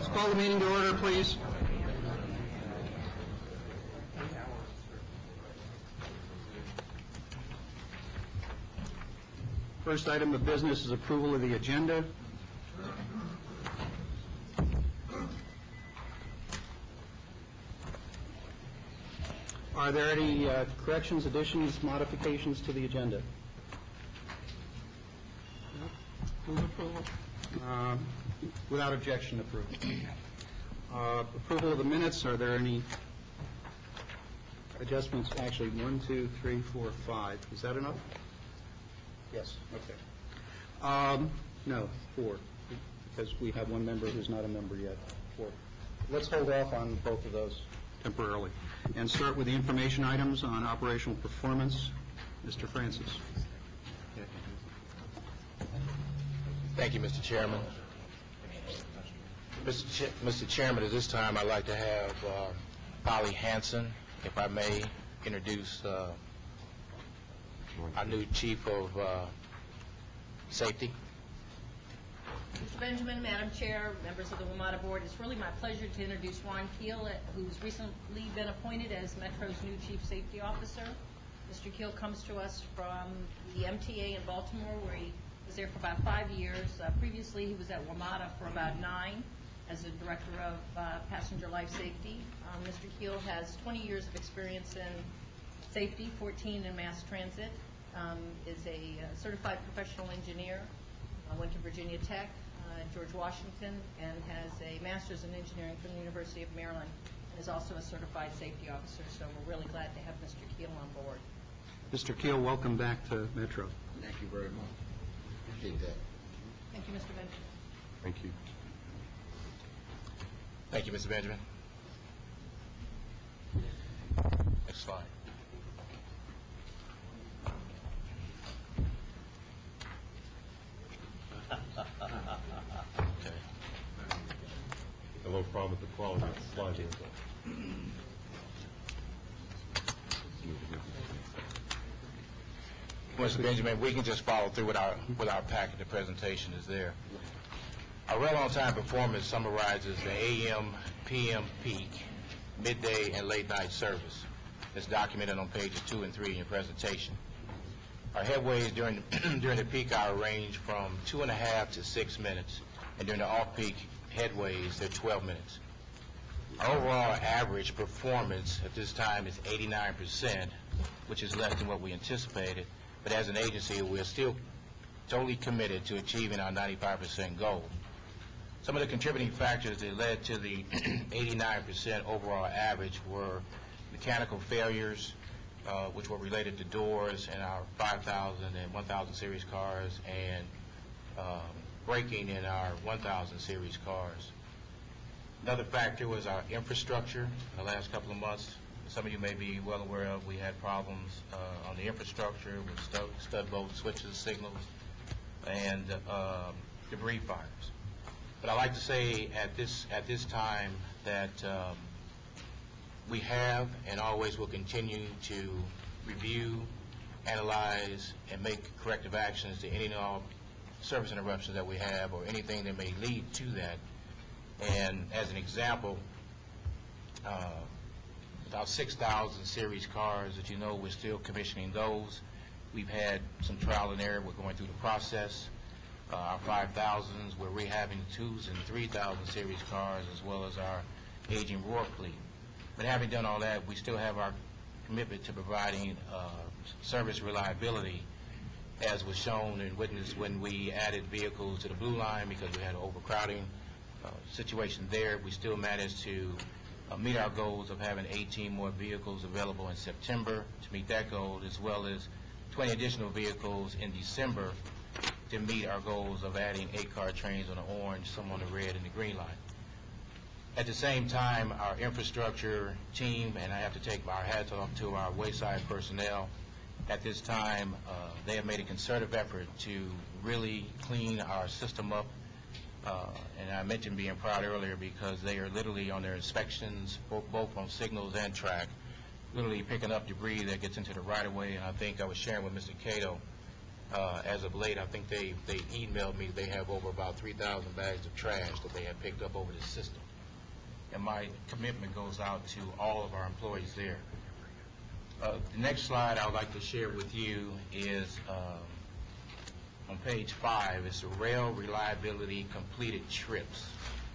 Call the meeting to order, please. First item of business is approval of the agenda. Are there any corrections, additions, modifications to the agenda? Move approval. Without objection, approved. Approval of the minutes. Are there any adjustments? Actually, 1, 2, 3, 4, 5. Is that enough? Yes. Okay. No, 4, because we have one member who's not a member yet. 4. Let's hold off on both of those temporarily and start with the information items on operational performance. Mr. Francis. Thank you, Mr. Chairman. Mr. Chairman, at this time I'd like to have Polly Hanson, if I may, introduce our new Chief of Safety. Mr. Benjamin, Madam Chair, members of the WMATA Board, it's really my pleasure to introduce Ron Keel, who's recently been appointed as Metro's new Chief Safety Officer. Mr. Keel comes to us from the MTA in Baltimore, where he was there for about 5 years. Previously, he was at WMATA for about 9 as the Director of Passenger Life Safety. Mr. Keel has 20 years of experience in safety, 14 in mass transit, is a certified professional engineer, went to Virginia Tech, George Washington, and has a master's in engineering from the University of Maryland, and is also a certified safety officer. So we're really glad to have Mr. Keel on board. Mr. Keel, welcome back to Metro. Thank you very much. Appreciate that. Thank you, Mr. Benjamin. Thank you. Thank you, Mr. Benjamin. Next slide. Okay. A little problem with the quality of the slide here. Mr. Benjamin, we can just follow through with our packet. The presentation is there. Our rail on time performance summarizes the AM, PM peak, midday, and late night service. It's documented on pages 2 and 3 in your presentation. Our headways during the peak hour range from 2.5 to 6 minutes, and during the off-peak headways, they're 12 minutes. Our overall average performance at this time is 89%, which is less than what we anticipated. But as an agency, we're still totally committed to achieving our 95% goal. Some of the contributing factors that led to the 89% overall average were mechanical failures, which were related to doors in our 5,000 and 1,000 series cars, and braking in our 1,000 series cars. Another factor was our infrastructure. In the last couple of months, some of you may be well aware of, we had problems on the infrastructure with stud bolt switches, signals, and debris fires. But I'd like to say at this time that we have and always will continue to review, analyze, and make corrective actions to any and all service interruptions that we have, or anything that may lead to that. And as an example, about 6,000 series cars that you know we're still commissioning those. We've had some trial and error. We're going through the process. Our 5,000s, we're rehabbing 2s and 3,000 series cars, as well as our aging Roar fleet. But having done all that, we still have our commitment to providing service reliability, as was shown and witnessed when we added vehicles to the Blue Line because we had an overcrowding situation there. We still managed to meet our goals of having 18 more vehicles available in September to meet that goal, as well as 20 additional vehicles in December to meet our goals of adding 8-car trains on the orange, some on the red, and the green line. At the same time, our infrastructure team, and I have to take my hats off to our wayside personnel, at this time they have made a concerted effort to really clean our system up. And I mentioned being proud earlier because they are literally on their inspections, both on signals and track, literally picking up debris that gets into the right-of-way. And I think I was sharing with Mr. Cato as of late, I think they emailed me they have over about 3,000 bags of trash that they have picked up over the system. And my commitment goes out to all of our employees there. The next slide I would like to share with you is on page 5. It's the rail reliability completed trips.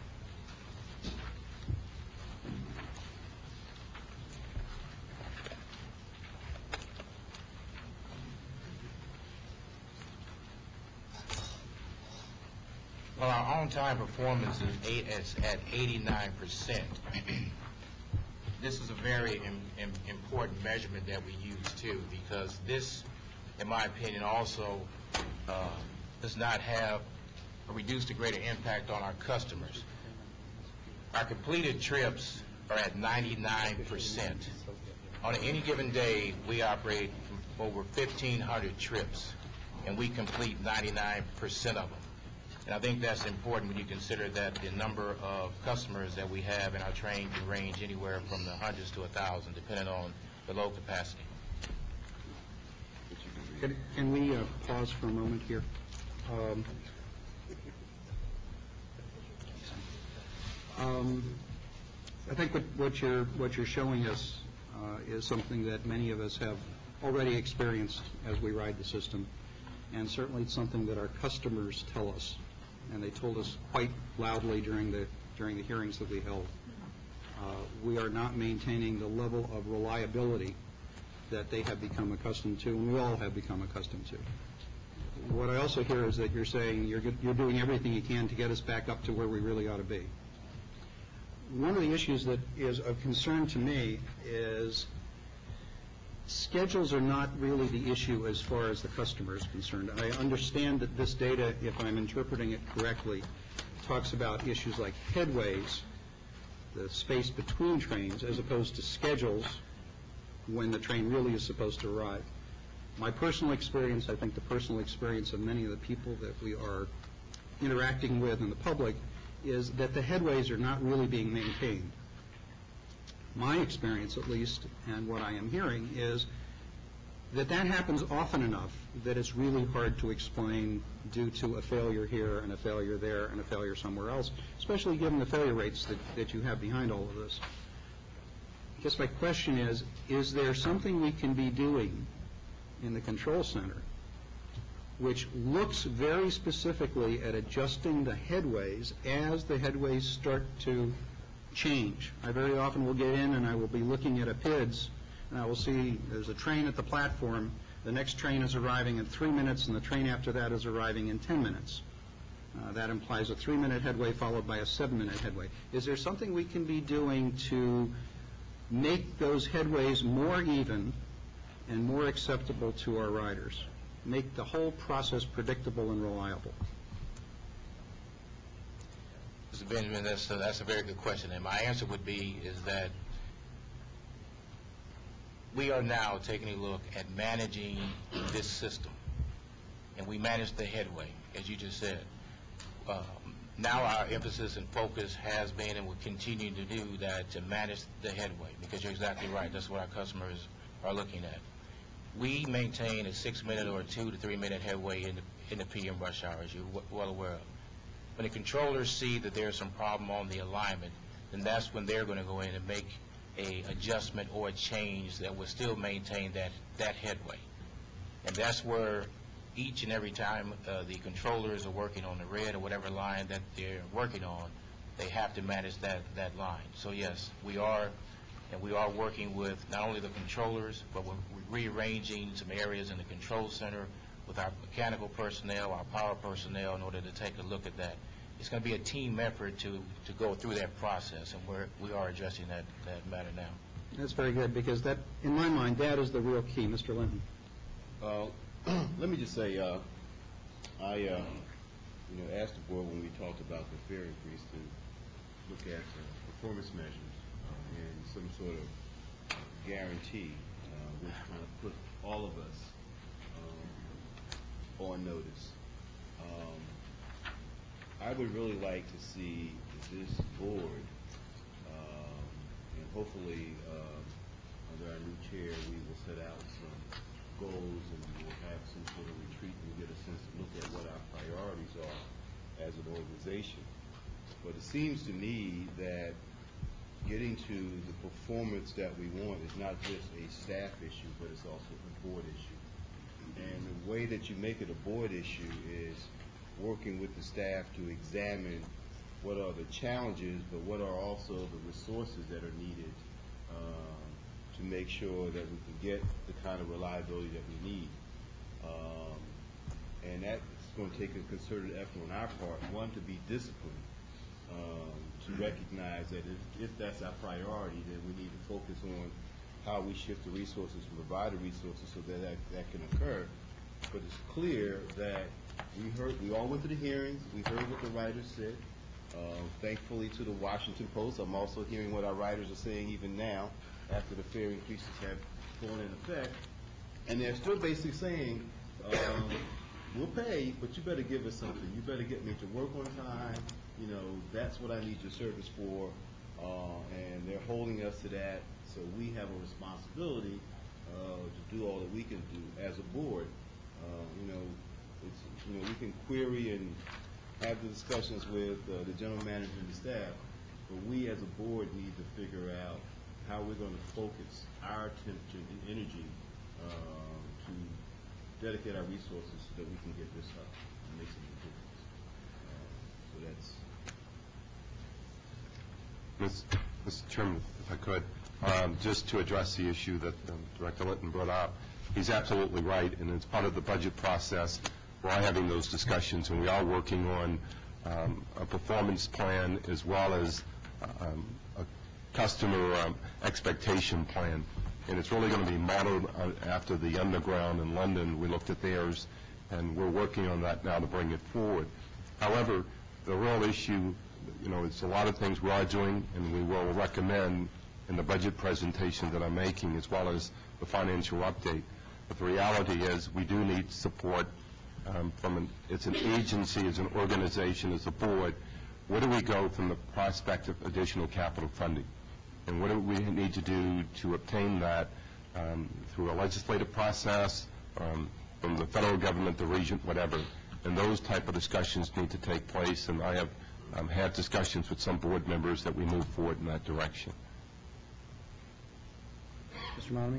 Well, our on-time performance is at 89%. This is a very important measurement that we use too, because this, in my opinion, also does not have a reduced to greater impact on our customers. Our completed trips are at 99%. On any given day, we operate over 1,500 trips, and we complete 99% of them. And I think that's important when you consider that the number of customers that we have in our train can range anywhere from the hundreds to 1,000, depending on the load capacity. Can we pause for a moment here? I think what you're showing us is something that many of us have already experienced as we ride the system, and certainly it's something that our customers tell us, and they told us quite loudly during the hearings that we held. We are not maintaining the level of reliability that they have become accustomed to, and we all have become accustomed to. What I also hear is that you're saying you're doing everything you can to get us back up to where we really ought to be. One of the issues that is of concern to me is schedules are not really the issue as far as the customer is concerned. I understand that this data, if I'm interpreting it correctly, talks about issues like headways, the space between trains, as opposed to schedules when the train really is supposed to arrive. My personal experience, I think the personal experience of many of the people that we are interacting with in the public, is that the headways are not really being maintained. My experience, at least, and what I am hearing, is that happens often enough that it's really hard to explain due to a failure here and a failure there and a failure somewhere else, especially given the failure rates that you have behind all of this. I guess my question is there something we can be doing in the control center which looks very specifically at adjusting the headways as the headways start to change? I very often will get in and I will be looking at a PIDS, and I will see there's a train at the platform, the next train is arriving in 3 minutes, and the train after that is arriving in 10 minutes. That implies a 3-minute headway followed by a 7-minute headway. Is there something we can be doing to make those headways more even and more acceptable to our riders? Make the whole process predictable and reliable? Mr. Benjamin, that's a very good question, and my answer would be is that we are now taking a look at managing this system, and we manage the headway, as you just said. Now our emphasis and focus has been and will continue to do that, to manage the headway, because you're exactly right. That's what our customers are looking at. We maintain a 6-minute or a 2 to 3-minute headway in the PM rush hour, as you're well aware of. When the controllers see that there's some problem on the alignment, then that's when they're going to go in and make a adjustment or a change that will still maintain that headway. And that's where each and every time the controllers are working on the red or whatever line that they're working on, they have to manage that line. So yes, we are working with not only the controllers, but we're rearranging some areas in the control center with our mechanical personnel, our power personnel, in order to take a look at that. It's going to be a team effort to go through that process, and we are addressing that matter now. That's very good, because that, in my mind, that is the real key. Mr. Linton. Let me just say, I asked the board when we talked about the fare increase to look at performance measures and some sort of guarantee, which kind of put all of us on notice. I would really like to see this board, and hopefully under our new chair we will set out some goals, and we'll have some sort of retreat and get a sense to look at what our priorities are as an organization. But it seems to me that getting to the performance that we want is not just a staff issue, but it's also a board issue. And the way that you make it a board issue is working with the staff to examine what are the challenges, but what are also the resources that are needed to make sure that we can get the kind of reliability that we need. And that's going to take a concerted effort on our part, one, to be disciplined, to recognize that if that's our priority, then we need to focus on how we shift the resources and provide the resources so that can occur. But it's clear that we all went to the hearings, we heard what the writers said. Thankfully to the Washington Post, I'm also hearing what our writers are saying even now after the fare increases have gone in effect. And they're still basically saying, we'll pay, but you better give us something. You better get me to work on time. You know, that's what I need your service for. And they're holding us to that. So we have a responsibility to do all that we can do as a board. We can query and have the discussions with the general manager and the staff, but we as a board need to figure out how we're going to focus our attention and energy to dedicate our resources so that we can get this up and make some difference. So that's... Mr. Chairman, if I could, just to address the issue that Director Litton brought up, he's absolutely right, and it's part of the budget process. We're all having those discussions, and we are working on a performance plan as well as a customer expectation plan. And it's really going to be modeled after the Underground in London. We looked at theirs, and we're working on that now to bring it forward. However, the real issue, it's a lot of things we are doing, and we will recommend in the budget presentation that I'm making as well as the financial update. But the reality is we do need support it's an agency, as an organization, as a board. Where do we go from the prospect of additional capital funding? And what do we need to do to obtain that through a legislative process, from the federal government, the region, whatever? And those type of discussions need to take place, and I have had discussions with some board members that we move forward in that direction. Mr. Maloney?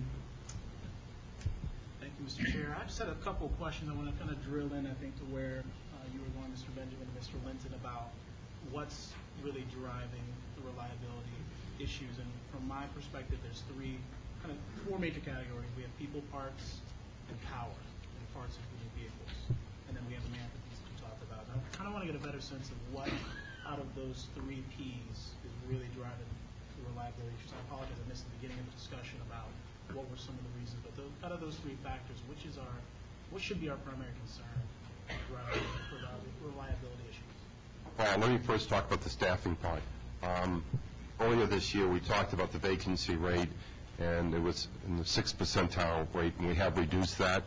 Thank you, Mr. Chair. I just had a couple of questions. I want to kind of drill in, I think, to where you were going, Mr. Benjamin and Mr. Linton, about what's really driving the reliability issues. And from my perspective, there's four major categories. We have people, parts, and power, and parts including vehicles. And then we have the man piece that you talked about. And I kind of want to get a better sense of what out of those three P's is really driving the reliability issues. I apologize, I missed the beginning of the discussion about what were some of the reasons, but out of those three factors, what should be our primary concern driving the reliability issues? Well, let me first talk about the staffing part. Earlier this year, we talked about the vacancy rate, and it was in the 6th percentile rate, and we have reduced that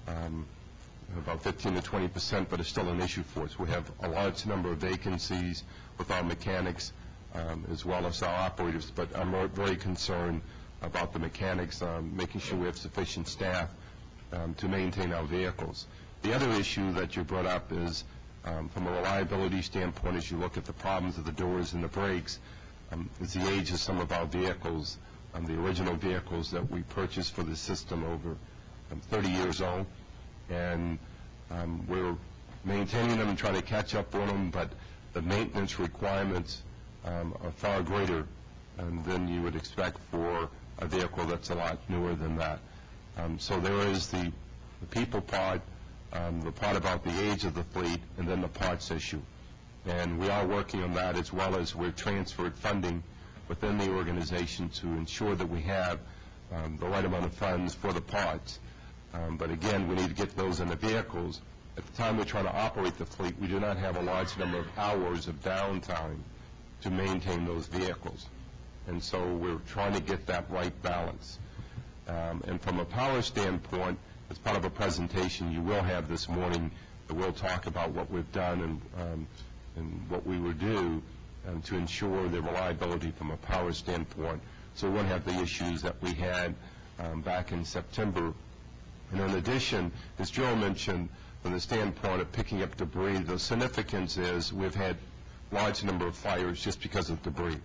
about 15 to 20%, but it's still an issue for us. We have a large number of vacancies with our mechanics as well as our operators, but I'm very concerned about the mechanics, making sure we have sufficient staff to maintain our vehicles. The other issue that you brought up is from a reliability standpoint, as you look at the problems of the doors and the brakes, is the age of some of our vehicles, the original vehicles that we purchased for the system over 30 years old, and we're maintaining them and trying to catch up on them, but the maintenance requirements are far greater than you would expect for a vehicle that's a lot newer than that. So there is the people part, the part about the age of the fleet, and then the parts issue. And we are working on that, as well as we've transferred funding within the organization to ensure that we have the right amount of funds for the parts. But again, we need to get those in the vehicles. At the time we're trying to operate the fleet, we do not have a large number of hours of downtime to maintain those vehicles. And so we're trying to get that right balance. And from a power standpoint, as part of a presentation you will have this morning, we'll talk about what we've done and what we will do to ensure the reliability from a power standpoint, so we won't have the issues that we had back in September And in addition, as Joe mentioned, from the standpoint of picking up debris, the significance is we've had large number of fires just because of debris.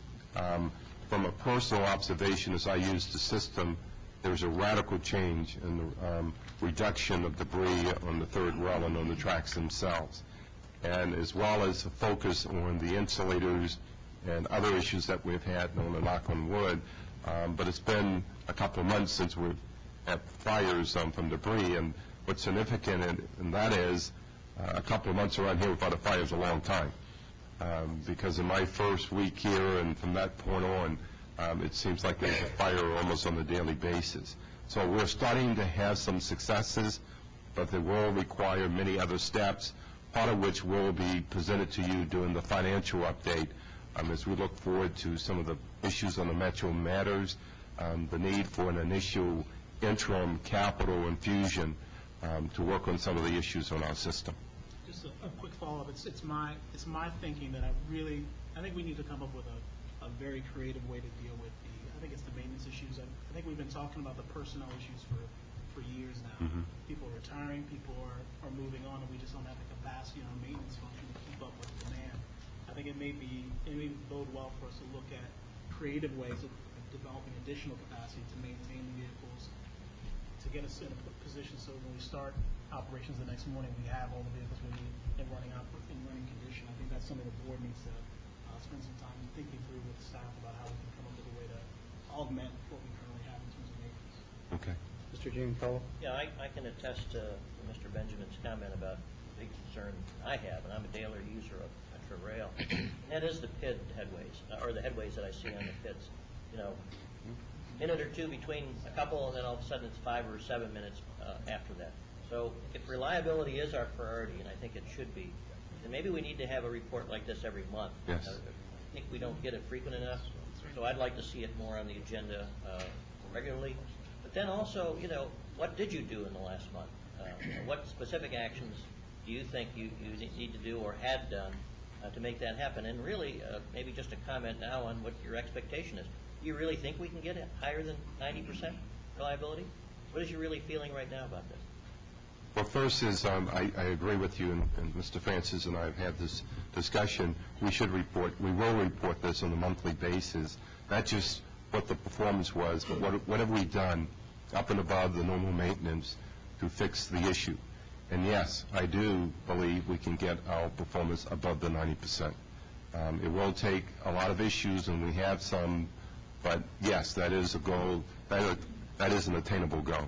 From a personal observation, as I use the system, there's a radical change in the reduction of debris on the third rail and on the tracks themselves, and as well as a focus on the insulators and other issues that we've had, on the knock on wood. But it's been a couple of months since we've had fires from debris, and what's significant in that is a couple of months around here without a fire is a long time. Because in my first week here and from that point on, it seems like there's a fire almost on a daily basis. So we're starting to have some successes, but they will require many other steps, part of which will be presented to you during the financial update as we look forward to some of the issues on the Metro Matters, the need for an initial interim capital infusion to work on some of the issues on our system. Just a quick follow-up. It's my thinking that I think we need to come up with a very creative way to deal with I think it's the maintenance issues. I think we've been talking about the personnel issues for years now. Mm-hmm. People are retiring, people are moving on, and we just don't have the capacity in our maintenance function to keep up with demand. I think it may bode well for us to look at creative ways of developing additional capacity to maintain the vehicles, to get us in a position so when we start operations the next morning, we have all the vehicles we need in running condition. I think that's something the board needs to spend some time thinking through with the staff about how we can come up with a way to augment what we currently have in terms of maintenance. Okay. Mr. Giancarlo? Yeah, I can attest to Mr. Benjamin's comment about the big concern I have, and I'm a daily user of Metro Rail. And that is the PID headways, or the headways that I see on the PIDs. Minute or two between a couple, and then all of a sudden it's 5 or 7 minutes after that. So if reliability is our priority, and I think it should be, then maybe we need to have a report like this every month. Yes. I think we don't get it frequent enough, so I'd like to see it more on the agenda regularly. But then also, what did you do in the last month? What specific actions do you think you need to do or had done to make that happen? And really, maybe just a comment now on what your expectation is. Do you really think we can get it higher than 90% reliability? What is you really feeling right now about this? Well, first is I agree with you, and Mr. Francis and I have had this discussion. We will report this on a monthly basis, not just what the performance was, but what have we done up and above the normal maintenance to fix the issue. And yes, I do believe we can get our performance above the 90%. It will take a lot of issues, and we have some, but yes, that is a goal. That is an attainable goal.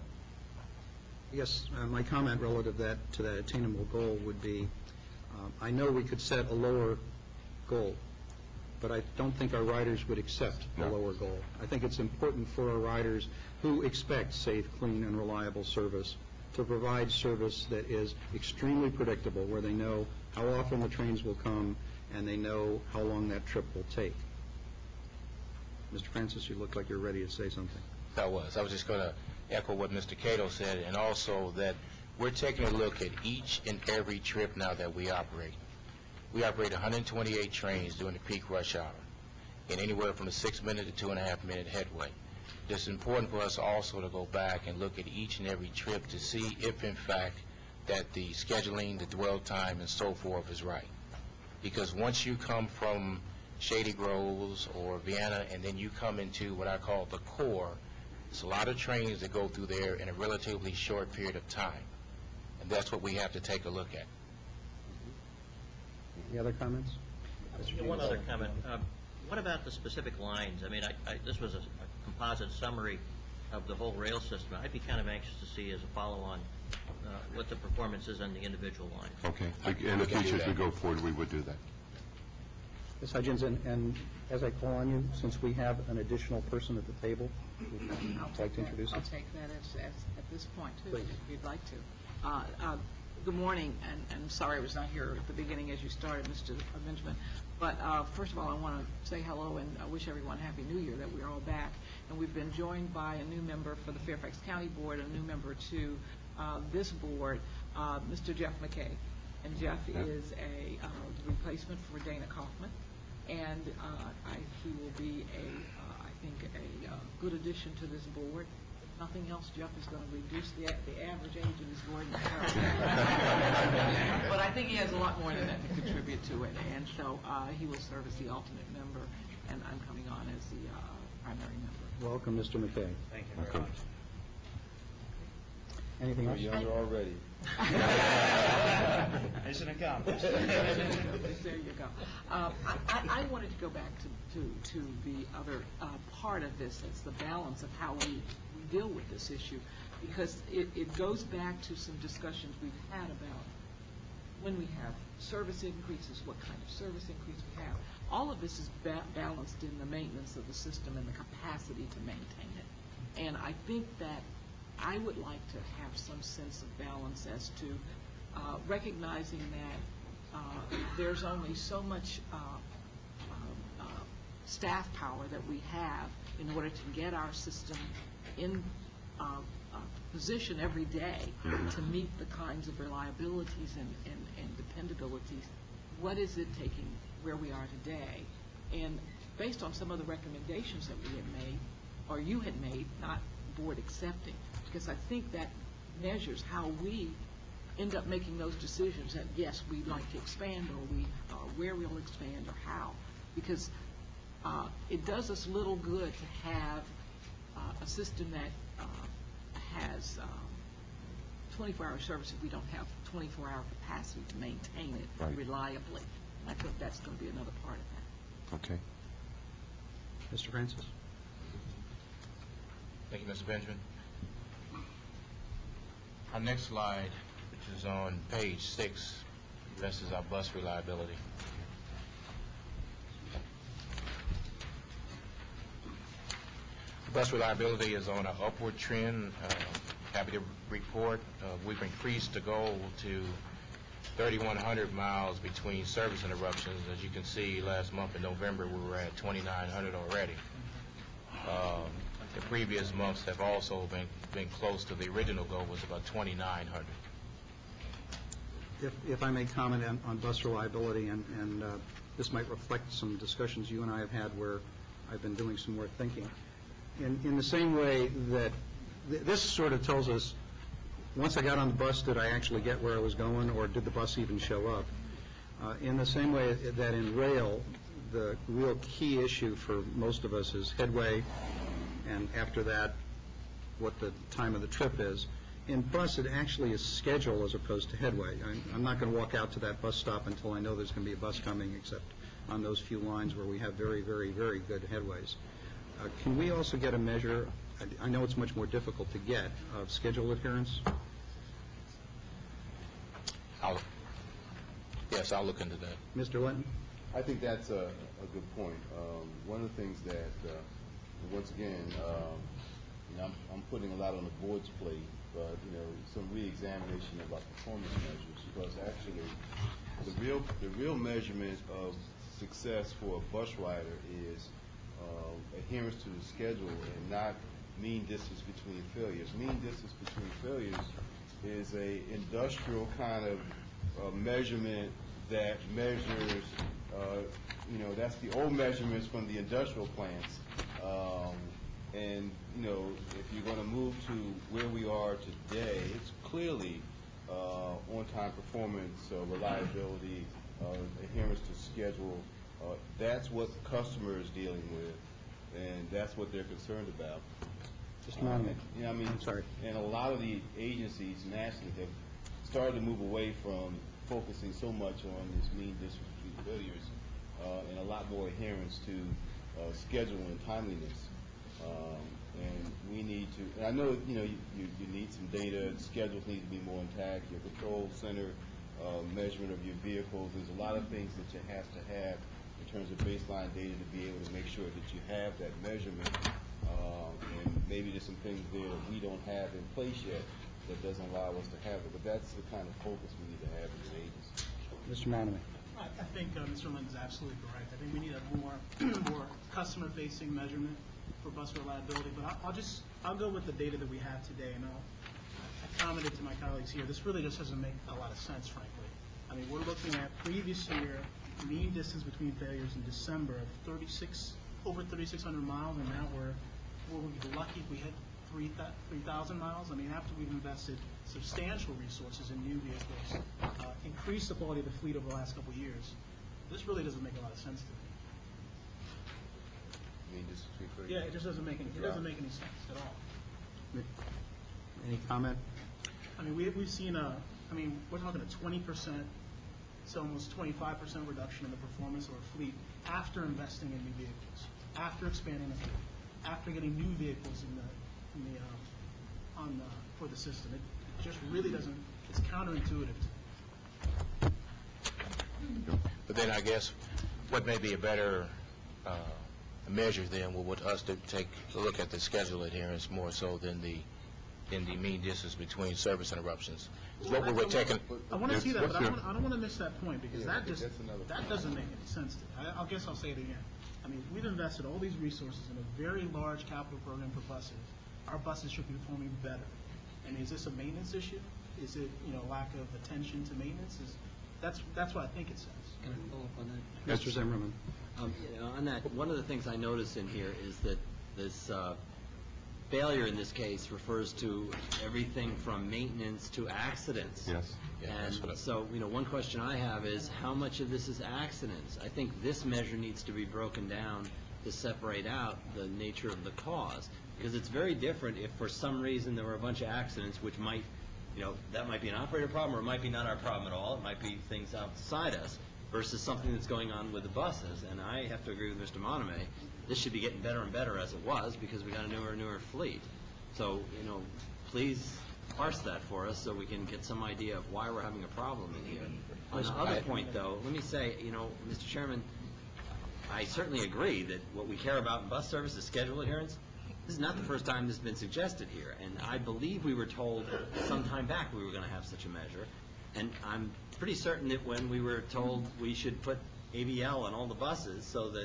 Yes, my comment relative to that attainable goal would be, I know we could set a lower goal, but I don't think our riders would accept a lower goal. I think it's important for our riders who expect safe, clean, and reliable service to provide service that is extremely predictable, where they know how often the trains will come and they know how long that trip will take. Mr. Francis, you look like you're ready to say something. I was just going to echo what Mr. Cato said, and also that we're taking a look at each and every trip now that we operate. We operate 128 trains during the peak rush hour in anywhere from a 6-minute to 2.5-minute headway. It's important for us also to go back and look at each and every trip to see if, in fact, that the scheduling, the dwell time, and so forth is right. Because once you come from Shady Groves or Vienna, and then you come into what I call the core, there's a lot of trains that go through there in a relatively short period of time. And that's what we have to take a look at. Any other comments? One other comment. What about the specific lines? I mean, this was a composite summary of the whole rail system. I'd be kind of anxious to see as a follow-on what the performance is on the individual lines. Okay. In the future, as we go forward, we would do that. Ms. Hudgens, and as I call on you, since we have an additional person at the table, would you like to introduce I'll us? take that as at this point, too, Please. if you'd like to. Good morning, and sorry I was not here at the beginning as you started, Mr. Benjamin. But first of all, I want to say hello and I wish everyone Happy New Year, that we're all back. And we've been joined by a new member for the Fairfax County Board, a new member to this board, Mr. Jeff McKay. And Jeff is a replacement for Dana Kaufman. And he will be, I think, a good addition to this board. nothing else, Jeff is going to reduce the average age of his board. But I think he has a lot more than that to contribute to it, and so he will serve as the alternate member, and I'm coming on as the primary member. Welcome, Mr. McKay. Thank you very much. Anything else? You're younger already. Mission accomplished. There you go. I wanted to go back to the other part of this. It's the balance of how we deal with this issue, because it goes back to some discussions we've had about when we have service increases, what kind of service increase we have. All of this is balanced in the maintenance of the system and the capacity to maintain it. And I think that I would like to have some sense of balance as to recognizing that there's only so much staff power that we have in order to get our system in position every day to meet the kinds of reliabilities and dependabilities. What is it taking where we are today? And based on some of the recommendations that we had made, or you had made, not board accepting, because I think that measures how we end up making those decisions that, yes, we'd like to expand, or where we'll expand, or how. Because it does us little good to have a system that has 24-hour service if we don't have 24-hour capacity to maintain it reliably. And I think that's going to be another part of that. Okay. Mr. Francis? Thank you, Mr. Benjamin. Our next slide, which is on page 6, addresses our bus reliability. Bus reliability is on an upward trend. Happy to report we've increased the goal to 3,100 miles between service interruptions. As you can see, last month in November, we were at 2,900 already. The previous months have also been close to the original goal, was about 2,900. If I may comment on bus reliability, and this might reflect some discussions you and I have had where I've been doing some more thinking. In the same way that this sort of tells us, once I got on the bus, did I actually get where I was going, or did the bus even show up? In the same way that in rail, the real key issue for most of us is headway, and after that, what the time of the trip is. In bus, it actually is schedule as opposed to headway. I'm not going to walk out to that bus stop until I know there's going to be a bus coming, except on those few lines where we have very, very, very good headways. Can we also get a measure, I know it's much more difficult to get, of schedule adherence? Yes, I'll look into that. Mr. Linton? I think that's a good point. One of the things that, once again, I'm putting a lot on the board's plate, but some re-examination of our performance measures, because actually the real measurement of success for a bus rider is adherence to the schedule and not mean distance between failures. Mean distance between failures is a industrial kind of measurement that measures, that's the old measurements from the industrial plants. And, if you're going to move to where we are today, it's clearly on-time performance, reliability, adherence to schedule. That's what the customer is dealing with, and that's what they're concerned about. Just a moment. I'm sorry. And a lot of the agencies nationally have started to move away from focusing so much on this mean distance between failures and a lot more adherence to schedule and timeliness. And we need to, and I know, you need some data, schedules need to be more intact, your control center measurement of your vehicles. There's a lot of things that you have to have in terms of baseline data to be able to make sure that you have that measurement. And maybe there's some things there that we don't have in place yet that doesn't allow us to have it. But that's the kind of focus we need to have as an agency. Mr. Monomy. I think Mr. Linton is absolutely correct. I think we need a more customer-facing measurement for bus reliability. But I'll go with the data that we have today, and I commented to my colleagues here. This really just doesn't make a lot of sense, frankly. I mean, we're looking at previous year mean distance between failures in December of over 3,600 miles, and now we'll be lucky if we hit 3,000 miles. I mean, after we've invested substantial resources in new vehicles, increased the quality of the fleet over the last couple of years, this really doesn't make a lot of sense to me. I mean, just Yeah, it just doesn't make any sense at all. Any comment? I mean, we've seen we're talking a 20%, it's almost 25% reduction in the performance of our fleet after investing in new vehicles, after expanding the fleet, after getting new vehicles for the system. It just really doesn't. It's counterintuitive. But then I guess what may be a better measure then would us to take a look at the schedule adherence more so than the mean distance between service interruptions. What we're taking. I want to see that, but I don't want to miss that point because that doesn't make any sense to me. I guess I'll say it again. I mean, we've invested all these resources in a very large capital program for buses. Our buses should be performing better. And is this a maintenance issue? Is it lack of attention to maintenance? That's what I think it says. Can I follow up on that? Mr. Zimmerman. On that, one of the things I notice in here is that this failure in this case refers to everything from maintenance to accidents. Yes. And so, one question I have is how much of this is accidents? I think this measure needs to be broken down to separate out the nature of the cause, because it's very different if for some reason there were a bunch of accidents which might, that might be an operator problem or it might be not our problem at all. It might be things outside us versus something that's going on with the buses. And I have to agree with Mr. Moname. This should be getting better and better as it was because we got a newer and newer fleet. So, please parse that for us so we can get some idea of why we're having a problem in here. On the other point, though, let me say, Mr. Chairman, I certainly agree that what we care about in bus service is schedule adherence. This is not the first time this has been suggested here, and I believe we were told some time back we were going to have such a measure, and I'm pretty certain that when we were told we should put AVL on all the buses so that,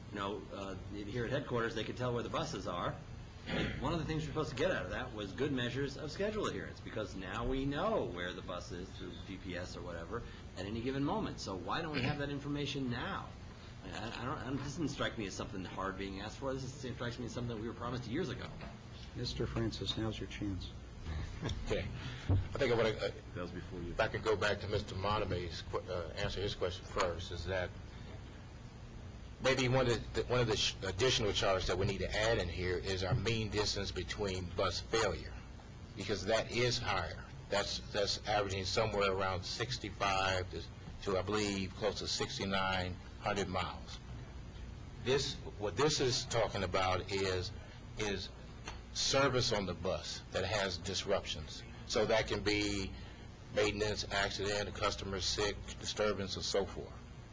here at headquarters they could tell where the buses are, one of the things we're supposed to get out of that was good measures of schedule adherence, because now we know where the bus is through GPS or whatever at any given moment. So why don't we have that information now? This doesn't strike me as something hard being asked for. This strikes me as something that we were promised years ago. Mr. Francis, now's your chance. Okay. I think if I could go back to Mr. Moname's answer his question first, is that maybe one of the additional charges that we need to add in here is our mean distance between bus failure, because that is higher. That's averaging somewhere around 65 to I believe close to 6,900 miles. What this is talking about is service on the bus that has disruptions. So that can be maintenance, accident, a customer sick, disturbance, and so forth.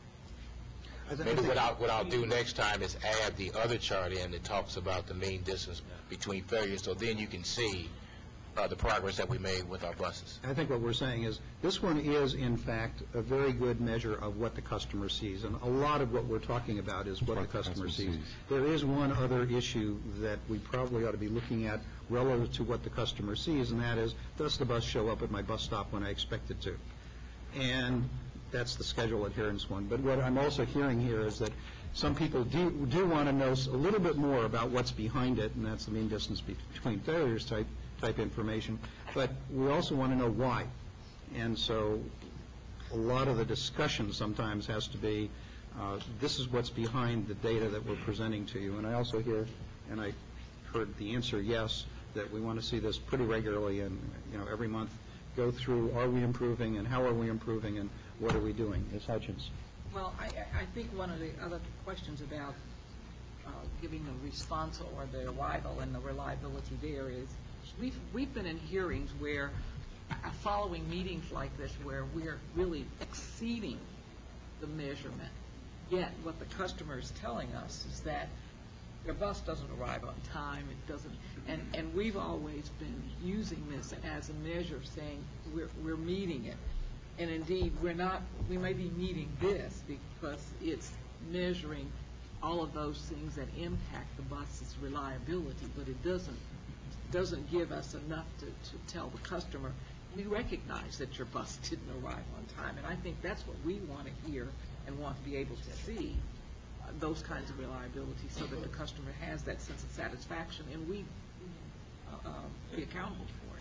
Maybe what I'll do next time is add the other chart in that talks about the mean distance between failures, so then you can see the progress that we made with our buses. I think what we're saying is this one is, in fact, a very good measure of what the customer sees. And a lot of what we're talking about is what the customer sees. There is one other issue that we probably ought to be looking at relative to what the customer sees, and that is, does the bus show up at my bus stop when I expect it to? And that's the schedule adherence one. But what I'm also hearing here is that some people do want to know a little bit more about what's behind it, and that's the mean distance between failures type information. But we also want to know why. And so a lot of the discussion sometimes has to be, this is what's behind the data that we're presenting to you. And I also hear, and I heard the answer yes, that we want to see this pretty regularly and every month go through, are we improving and how are we improving and what are we doing? Ms. Hutchins. Well, I think one of the other questions about giving the response or the arrival and the reliability there is we've been in hearings where following meetings like this where we're really exceeding the measurement. Yet what the customer is telling us is that their bus doesn't arrive on time. It doesn't, and we've always been using this as a measure, saying we're meeting it. And indeed, we're not. We may be meeting this because it's measuring all of those things that impact the bus's reliability, but it doesn't give us enough to tell the customer, we recognize that your bus didn't arrive on time. And I think that's what we want to hear and want to be able to see, those kinds of reliability, so that the customer has that sense of satisfaction. And we be accountable for it.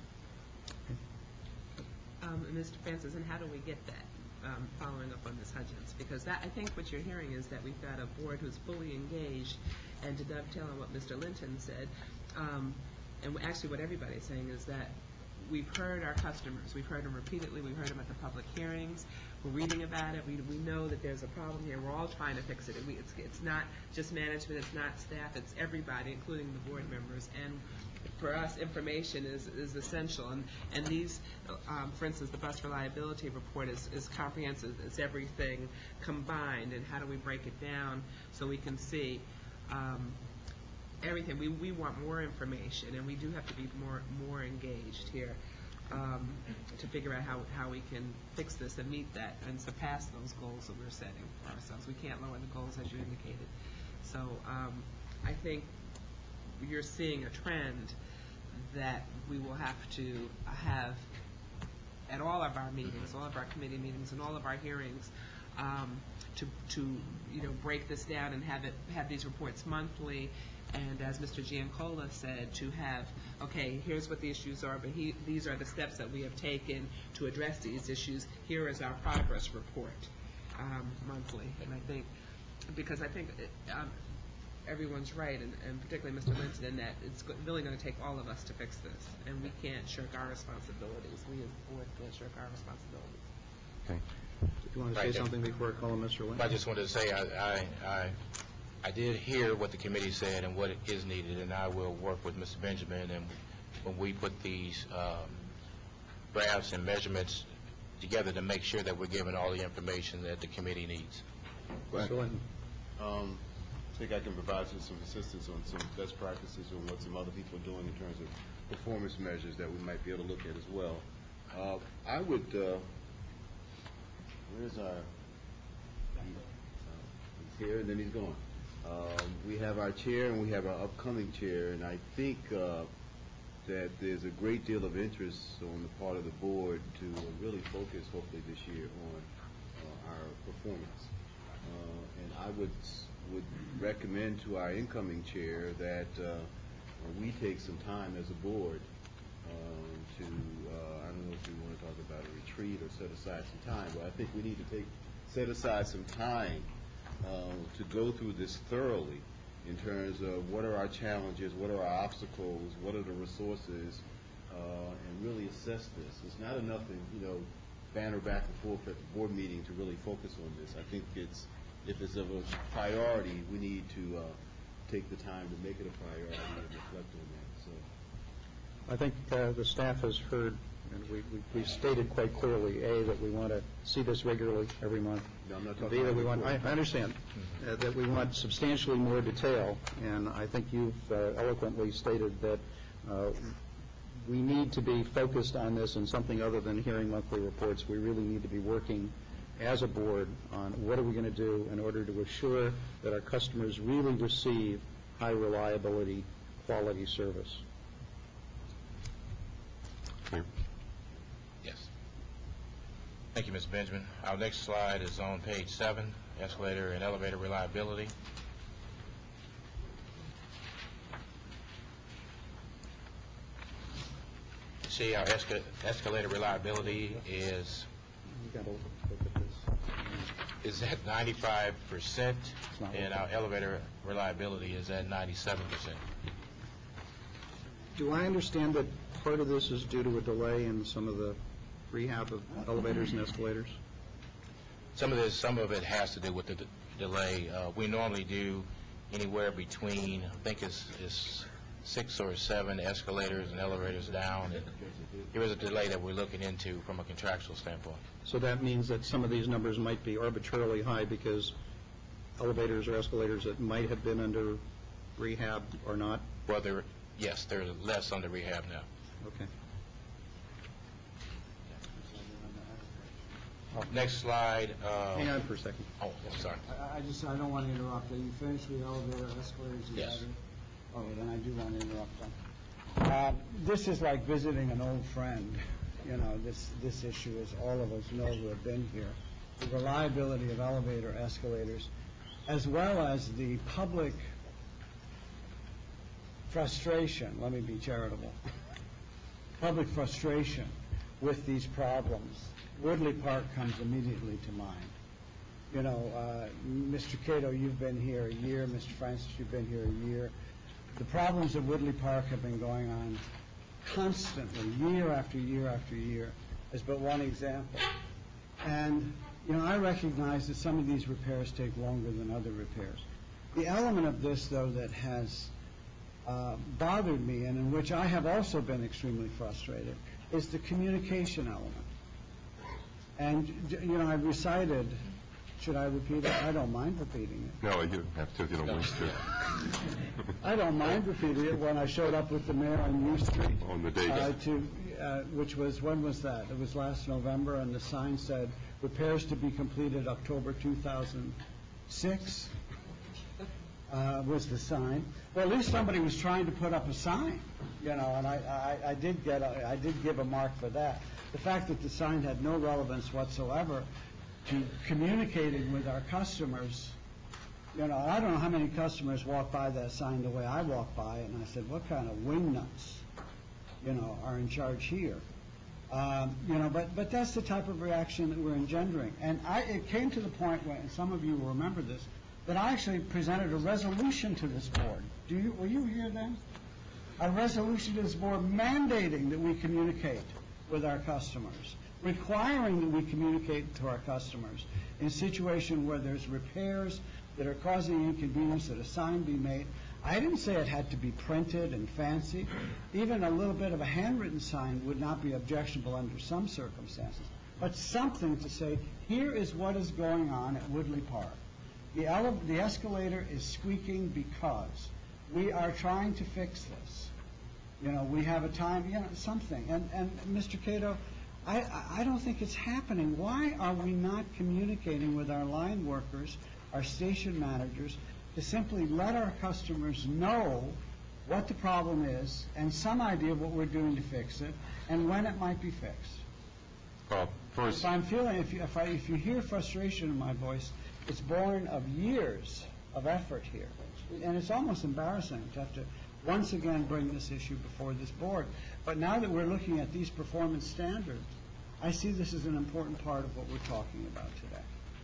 Mr. Francis, and how do we get that? Following up on Ms. Hudgens, because that, I think what you're hearing is that we've got a board who's fully engaged, and to dovetail on what Mr. Linton said, and actually what everybody's saying is that we've heard our customers. We've heard them repeatedly. We've heard them at the public hearings. We're reading about it. We know that there's a problem here. We're all trying to fix it. It's not just management. It's not staff. It's everybody, including the board members. And for us, information is essential. And these, for instance, the bus reliability report is comprehensive. It's everything combined. And how do we break it down so we can see everything? We want more information, and we do have to be more engaged here to figure out how we can fix this and meet that and surpass those goals that we're setting for ourselves. We can't lower the goals, as you indicated. So I think you're seeing a trend that we will have to have at all of our meetings, all of our committee meetings, and all of our hearings, to break this down and have these reports monthly. And as Mr. Giancola said, to have, okay, here's what the issues are, but these are the steps that we have taken to address these issues. Here is our progress report monthly. And I think, because I think everyone's right, and particularly Mr. Linton, in that it's really going to take all of us to fix this. And we can't shirk our responsibilities. We as a board can't shirk our responsibilities. Okay. Do you want to say something before I call on Mr. Linton? I just wanted to say I did hear what the committee said and what is needed, and I will work with Mr. Benjamin, and when we put these graphs and measurements together to make sure that we're given all the information that the committee needs. Mr. Linton. I think I can provide some assistance on some best practices on what some other people are doing in terms of performance measures that we might be able to look at as well. I would, where's our, he's here and then he's gone. We have our chair and we have our upcoming chair, and I think that there's a great deal of interest on the part of the board to really focus, hopefully this year, on our performance. And I would recommend to our incoming chair that we take some time as a board to, I don't know if we want to talk about a retreat or set aside some time, but I think we need to set aside some time to go through this thoroughly in terms of what are our challenges, what are our obstacles, what are the resources, and really assess this. It's not enough to, banter back and forth at the board meeting to really focus on this. I think if it's of a priority, we need to take the time to make it a priority and reflect on that. So I think the staff has heard, and we've stated quite clearly, A, that we want to see this regularly every month. No, I'm not talking B, that about we want, I report. understand, that we want substantially more detail, and I think you've eloquently stated that we need to be focused on this and something other than hearing monthly reports. We really need to be working as a board on what are we going to do in order to assure that our customers really receive high reliability, quality service. Yes. Thank you, Mr. Benjamin. Our next slide is on page 7, escalator and elevator reliability. You see our escalator reliability is You got to look at this. is at 95%, and our elevator reliability is at 97%. Do I understand that part of this is due to a delay in some of the rehab of elevators and escalators? Some of it has to do with the delay. We normally do anywhere between, I think it's 6 or 7 escalators and elevators down, and there is a delay that we're looking into from a contractual standpoint. So that means that some of these numbers might be arbitrarily high because elevators or escalators that might have been under rehab or not? Well, yes, they're less under rehab now. Okay. Next slide. Hang on for a second. Oh, I'm sorry. I don't want to interrupt. Are you finished with elevator, escalators? Yes. Okay, then I do want to interrupt them. This is like visiting an old friend. This issue, as all of us know who have been here. The reliability of elevator, escalators, as well as the public frustration, let me be charitable, public frustration with these problems, Woodley Park comes immediately to mind. You know, Mr. Cato, you've been here a year. Mr. Francis, you've been here a year. The problems at Woodley Park have been going on constantly, year after year after year, as but one example. And, you know, I recognize that some of these repairs take longer than other repairs. The element of this, though, that has bothered me and in which I have also been extremely frustrated is the communication element. And, you know, I recited, should I repeat it? I don't mind repeating it. No, you have to if you don't wish to. I don't mind repeating it when I showed up with the mayor on U Street. On the day. Which was, when was that? It was last November, and the sign said, repairs to be completed October 2006, was the sign. Well, at least somebody was trying to put up a sign, you know, and I did give a mark for that. The fact that the sign had no relevance whatsoever to communicating with our customers, you know, I don't know how many customers walk by that sign the way I walk by it, and I said, what kind of wingnuts, you know, are in charge here? You know, but that's the type of reaction that we're engendering. And it came to the point where, and some of you will remember this, that I actually presented a resolution to this board. Were you here then? A resolution to this board mandating that we communicate with our customers, requiring that we communicate to our customers in a situation where there's repairs that are causing inconvenience, that a sign be made. I didn't say it had to be printed and fancy. Even a little bit of a handwritten sign would not be objectionable under some circumstances. But something to say, here is what is going on at Woodley Park. The escalator is squeaking because we are trying to fix this. You know, we have a time, you know, something. And Mr. Cato, I don't think it's happening. Why are we not communicating with our line workers, our station managers, to simply let our customers know what the problem is and some idea of what we're doing to fix it and when it might be fixed? Well, first, if I'm feeling, if you hear frustration in my voice, it's born of years of effort here, and it's almost embarrassing to have to once again bring this issue before this board. But now that we're looking at these performance standards, I see this as an important part of what we're talking about today.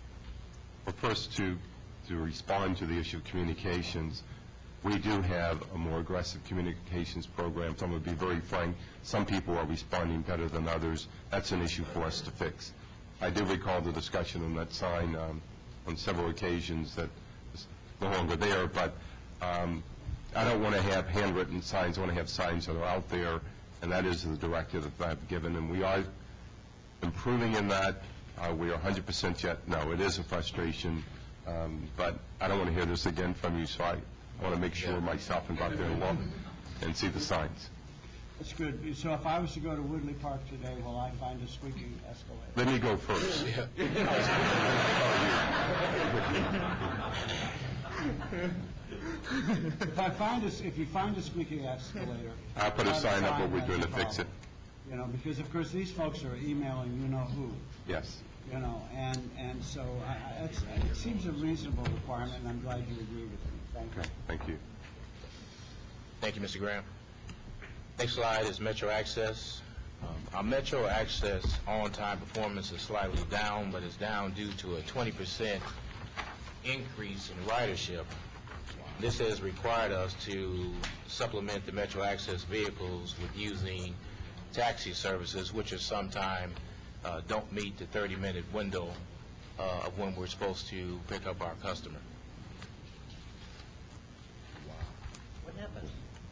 well, first, to respond to the issue of communications, we do have a more aggressive communications program. I'm going to be very frank. Some people are responding better than others. That's an issue for us to fix. I do recall the discussion on that sign on several occasions that is no longer there, but I don't want to have handwritten signs. I want to have signs that are out there, and that is the directive that I've given, and we are improving in that. We are 100% yet. No, it is a frustration, but I don't want to hear this again from you, so I want to make sure myself and go out there and look and see the signs. That's good. So if I was to go to Woodley Park today, will I find a squeaking escalator? Let me go first. If you find a squeaking escalator, I'll put a sign up what we're doing to fix it. You know, because of course these folks are emailing you know who. Yes. You know, and so it seems a reasonable requirement, and I'm glad you agree with me. Thank you. Okay. Thank you. Thank you, Mr. Graham. Next slide is Metro Access. Our Metro Access on-time performance is slightly down, but it's down due to a 20% increase in ridership. This has required us to supplement the Metro Access vehicles with using taxi services, which are sometimes don't meet the 30-minute window of when we're supposed to pick up our customer. What happened?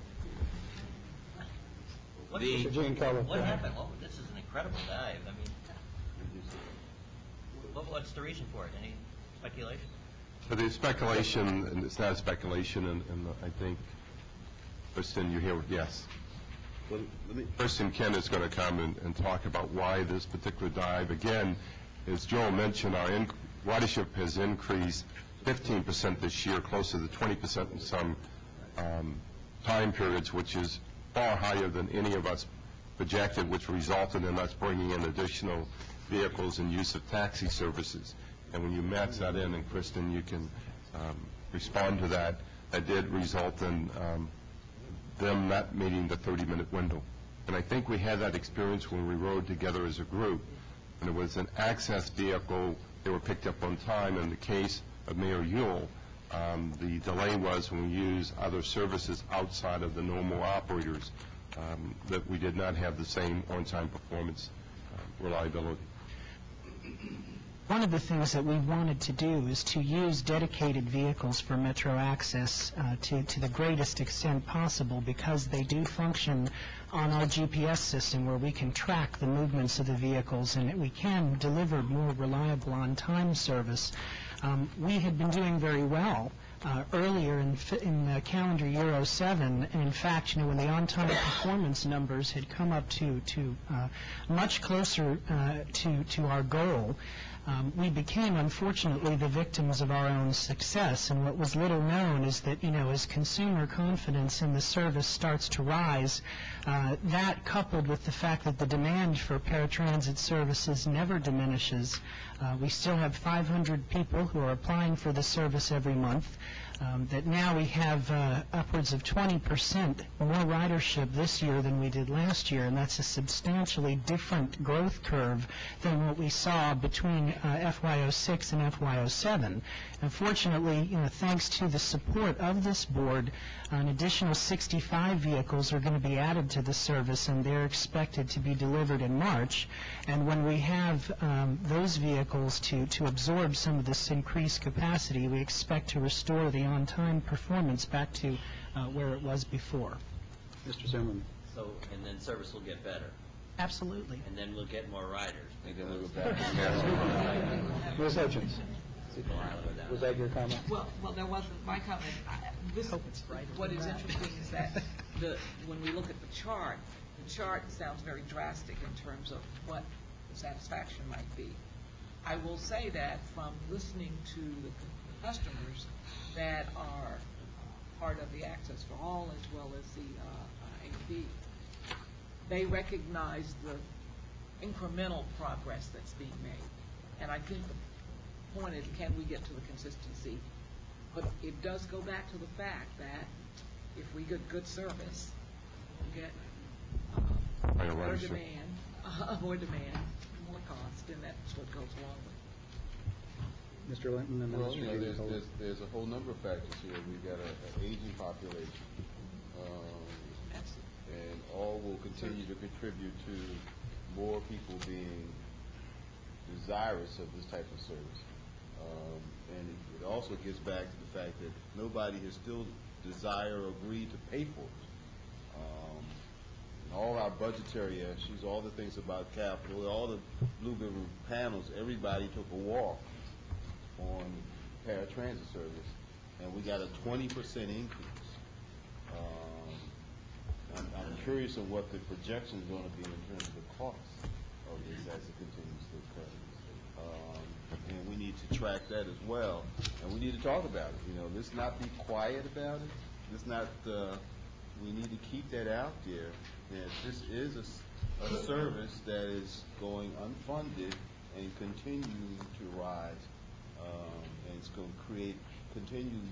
The What happened? Well, this is an incredible dive. I mean, what's the reason for it? Any speculation? So there's speculation, and it's not speculation, and I think, Kristen, you hear, yes. Kristen Kent is going to come and talk about why this particular dive. Again, as Joel mentioned, our ridership has increased 15% this year, closer to 20% in some time periods, which is far higher than any of us projected, which resulted in us bringing in additional vehicles and use of taxi services. And when you match that in, and Kristen, you can respond to that, that did result in them not meeting the 30-minute window. And I think we had that experience when we rode together as a group. And it was an access vehicle. They were picked up on time. In the case of Mayor Ewell, the delay was when we used other services outside of the normal operators, that we did not have the same on-time performance reliability. One of the things that we wanted to do is to use dedicated vehicles for Metro Access to the greatest extent possible, because they do function on our GPS system where we can track the movements of the vehicles and we can deliver more reliable on-time service. We had been doing very well earlier in calendar year 07, and in fact, when the on-time performance numbers had come up to much closer to our goal, we became, unfortunately, the victims of our own success. And what was little known is that, as consumer confidence in the service starts to rise, that coupled with the fact that the demand for paratransit services never diminishes. We still have 500 people who are applying for the service every month. That now we have upwards of 20% more ridership this year than we did last year, and that's a substantially different growth curve than what we saw between FY06 and FY07. Unfortunately, thanks to the support of this board, an additional 65 vehicles are going to be added to the service, and they're expected to be delivered in March. And when we have those vehicles to absorb some of this increased capacity, we expect to restore the on-time performance back to where it was before. Mr. Zimmerman. So, and then service will get better. Absolutely. And then we'll get more riders. And then we'll go back. Ms. Hutchins, was that your comment? Well, that wasn't my comment. What is interesting is that when we look at the chart sounds very drastic in terms of what the satisfaction might be. I will say that from listening to the customers that are part of the Access for All as well as the AV, they recognize the incremental progress that's being made. And I think the point is, can we get to the consistency? But it does go back to the fact that if we get good service, we get more demand, more cost, and that's what goes along with it. Mr. Linton and then Well, Mr. Davis. there's a whole number of factors here. We've got an aging population, and all will continue to contribute to more people being desirous of this type of service. And it also gets back to the fact that nobody has still desired or agreed to pay for it. All our budgetary issues, all the things about capital, all the Blue Ribbon panels, everybody took a walk on paratransit service, and we got a 20% increase. I'm curious of what the projection is going to be in terms of the cost of this as it continues to occur. And we need to track that as well, and we need to talk about it. Let's not be quiet about it. Let's not. We need to keep that out there. That this is a service that is going unfunded and continuing to rise, and it's going to create continued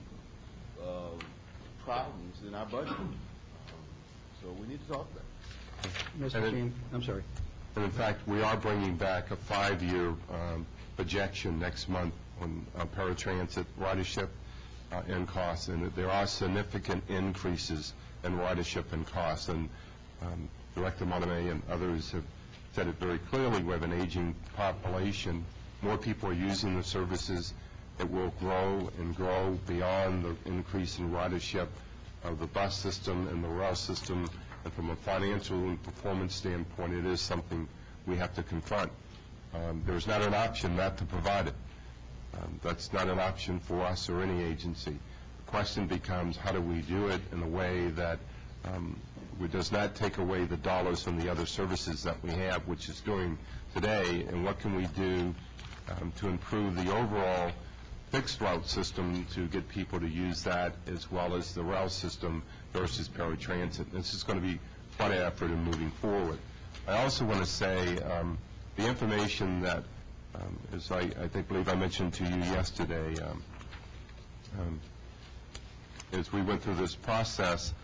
problems in our budget. So we need to talk about it. Mr. Keene, I'm sorry. And in fact, we are bringing back a 5-year projection next month on paratransit ridership and costs, and there are significant increases in ridership and costs. And Director Monterey and others have said it very clearly. We have an aging population. More people are using the services. It will grow and grow beyond the increase in ridership of the bus system and the rail system. And from a financial and performance standpoint, it is something we have to confront. There's not an option not to provide it. That's not an option for us or any agency. The question becomes, how do we do it in a way that does not take away the dollars from the other services that we have, which is doing today, and what can we do to improve the overall fixed route system to get people to use that as well as the rail system versus paratransit. This is going to be quite an effort in moving forward. I also want to say the information that, as I believe I mentioned to you yesterday, as we went through this process,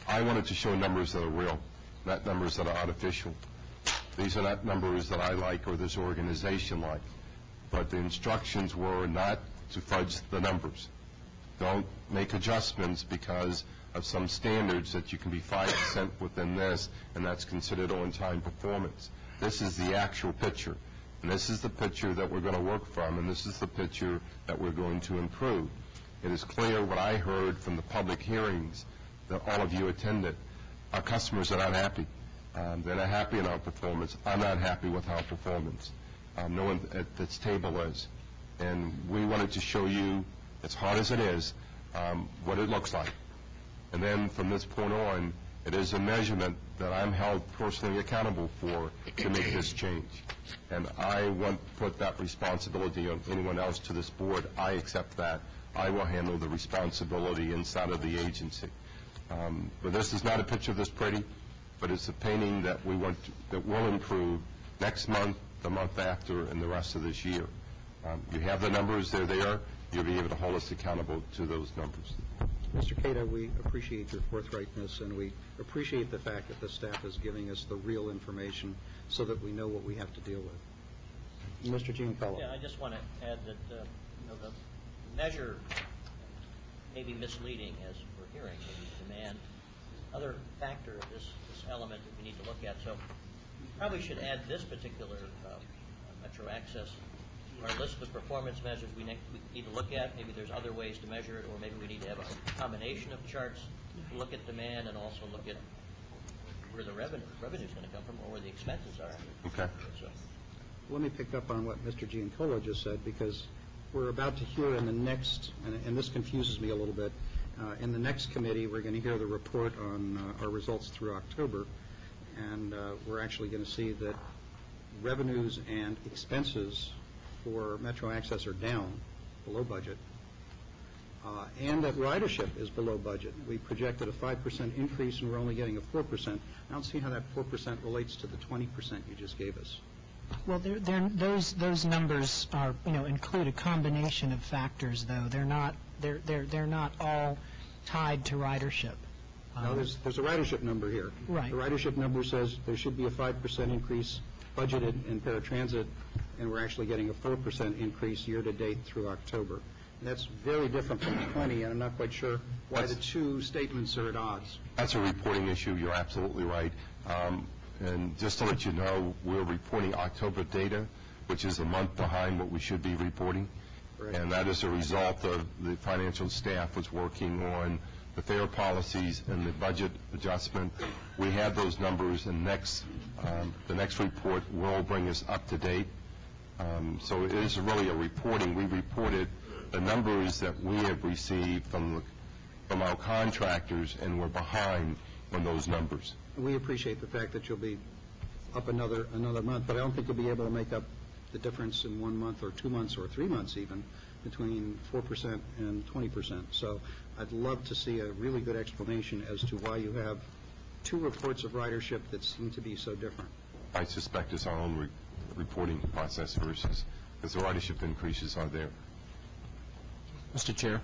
I wanted to show numbers that are real, not numbers that are artificial. These are not numbers that I like or this organization like. But the instructions were not to fudge the numbers. Don't make adjustments because of some standards that you can be 5% within this, and that's considered on-time performance. This is the actual picture, and this is the picture that we're going to work from, and this is the picture that we're going to improve. It is clear what I heard from the public hearings that all of you attended. Our customers are not happy. They're not happy in our performance. I'm not happy with our performance. No one at this table is. And we wanted to show you, as hard as it is, what it looks like. And then from this point on, it is a measurement that I'm held personally accountable for to make this change. And I won't put that responsibility on anyone else to this board. I accept that. I will handle the responsibility inside of the agency. But this is not a picture this pretty, but it's a painting that we want that will improve next month, the month after, and the rest of this year. You have the numbers, they're there. You'll be able to hold us accountable to those numbers. Mr. Cato, we appreciate your forthrightness, and we appreciate the fact that the staff is giving us the real information so that we know what we have to deal with. Mr. Giancarlo. Yeah, I just want to add that the measure may be misleading as we're hearing, maybe demand. Other factor of this element that we need to look at. So we probably should add this particular Metro Access to our list of performance measures we need to look at. Maybe there's other ways to measure it, or maybe we need to have a combination of charts to look at demand and also look at where the revenue is going to come from or where the expenses are. Okay. So, let me pick up on what Mr. Giancarlo just said, because we're about to hear in the next, and this confuses me a little bit, in the next committee we're going to hear the report on our results through October, and we're actually going to see that revenues and expenses for Metro Access are down, below budget, and that ridership is below budget. We projected a 5% increase, and we're only getting a 4%. I don't see how that 4% relates to the 20% you just gave us. Well, those numbers are, include a combination of factors, though. They're not all tied to ridership. No, there's a ridership number here. Right. The ridership number says there should be a 5% increase budgeted in paratransit, and we're actually getting a 4% increase year-to-date through October. And that's very different from 20, and I'm not quite sure why the two statements are at odds. That's a reporting issue. You're absolutely right. And just to let you know, we're reporting October data, which is a month behind what we should be reporting. Correct. And that is a result of the financial staff was working on the fare policies and the budget adjustment. We have those numbers, and the next report will bring us up to date. So it is really a reporting. We reported the numbers that we have received from our contractors, and we're behind on those numbers. We appreciate the fact that you'll be up another month, but I don't think you'll be able to make up the difference in 1 month or 2 months or 3 months even between 4% and 20%. So I'd love to see a really good explanation as to why you have two reports of ridership that seem to be so different. I suspect it's our own reporting process versus, because the ridership increases are there. Mr. Chair.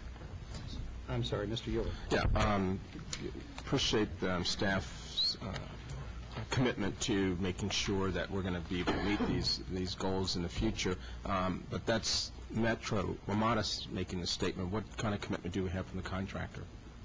I'm sorry, Mr. Euler. Yeah, appreciate staff's commitment to making sure that we're going to be able to meet these goals in the future. But that's Metro. WMATA's making a statement. What kind of commitment do we have from the contractor?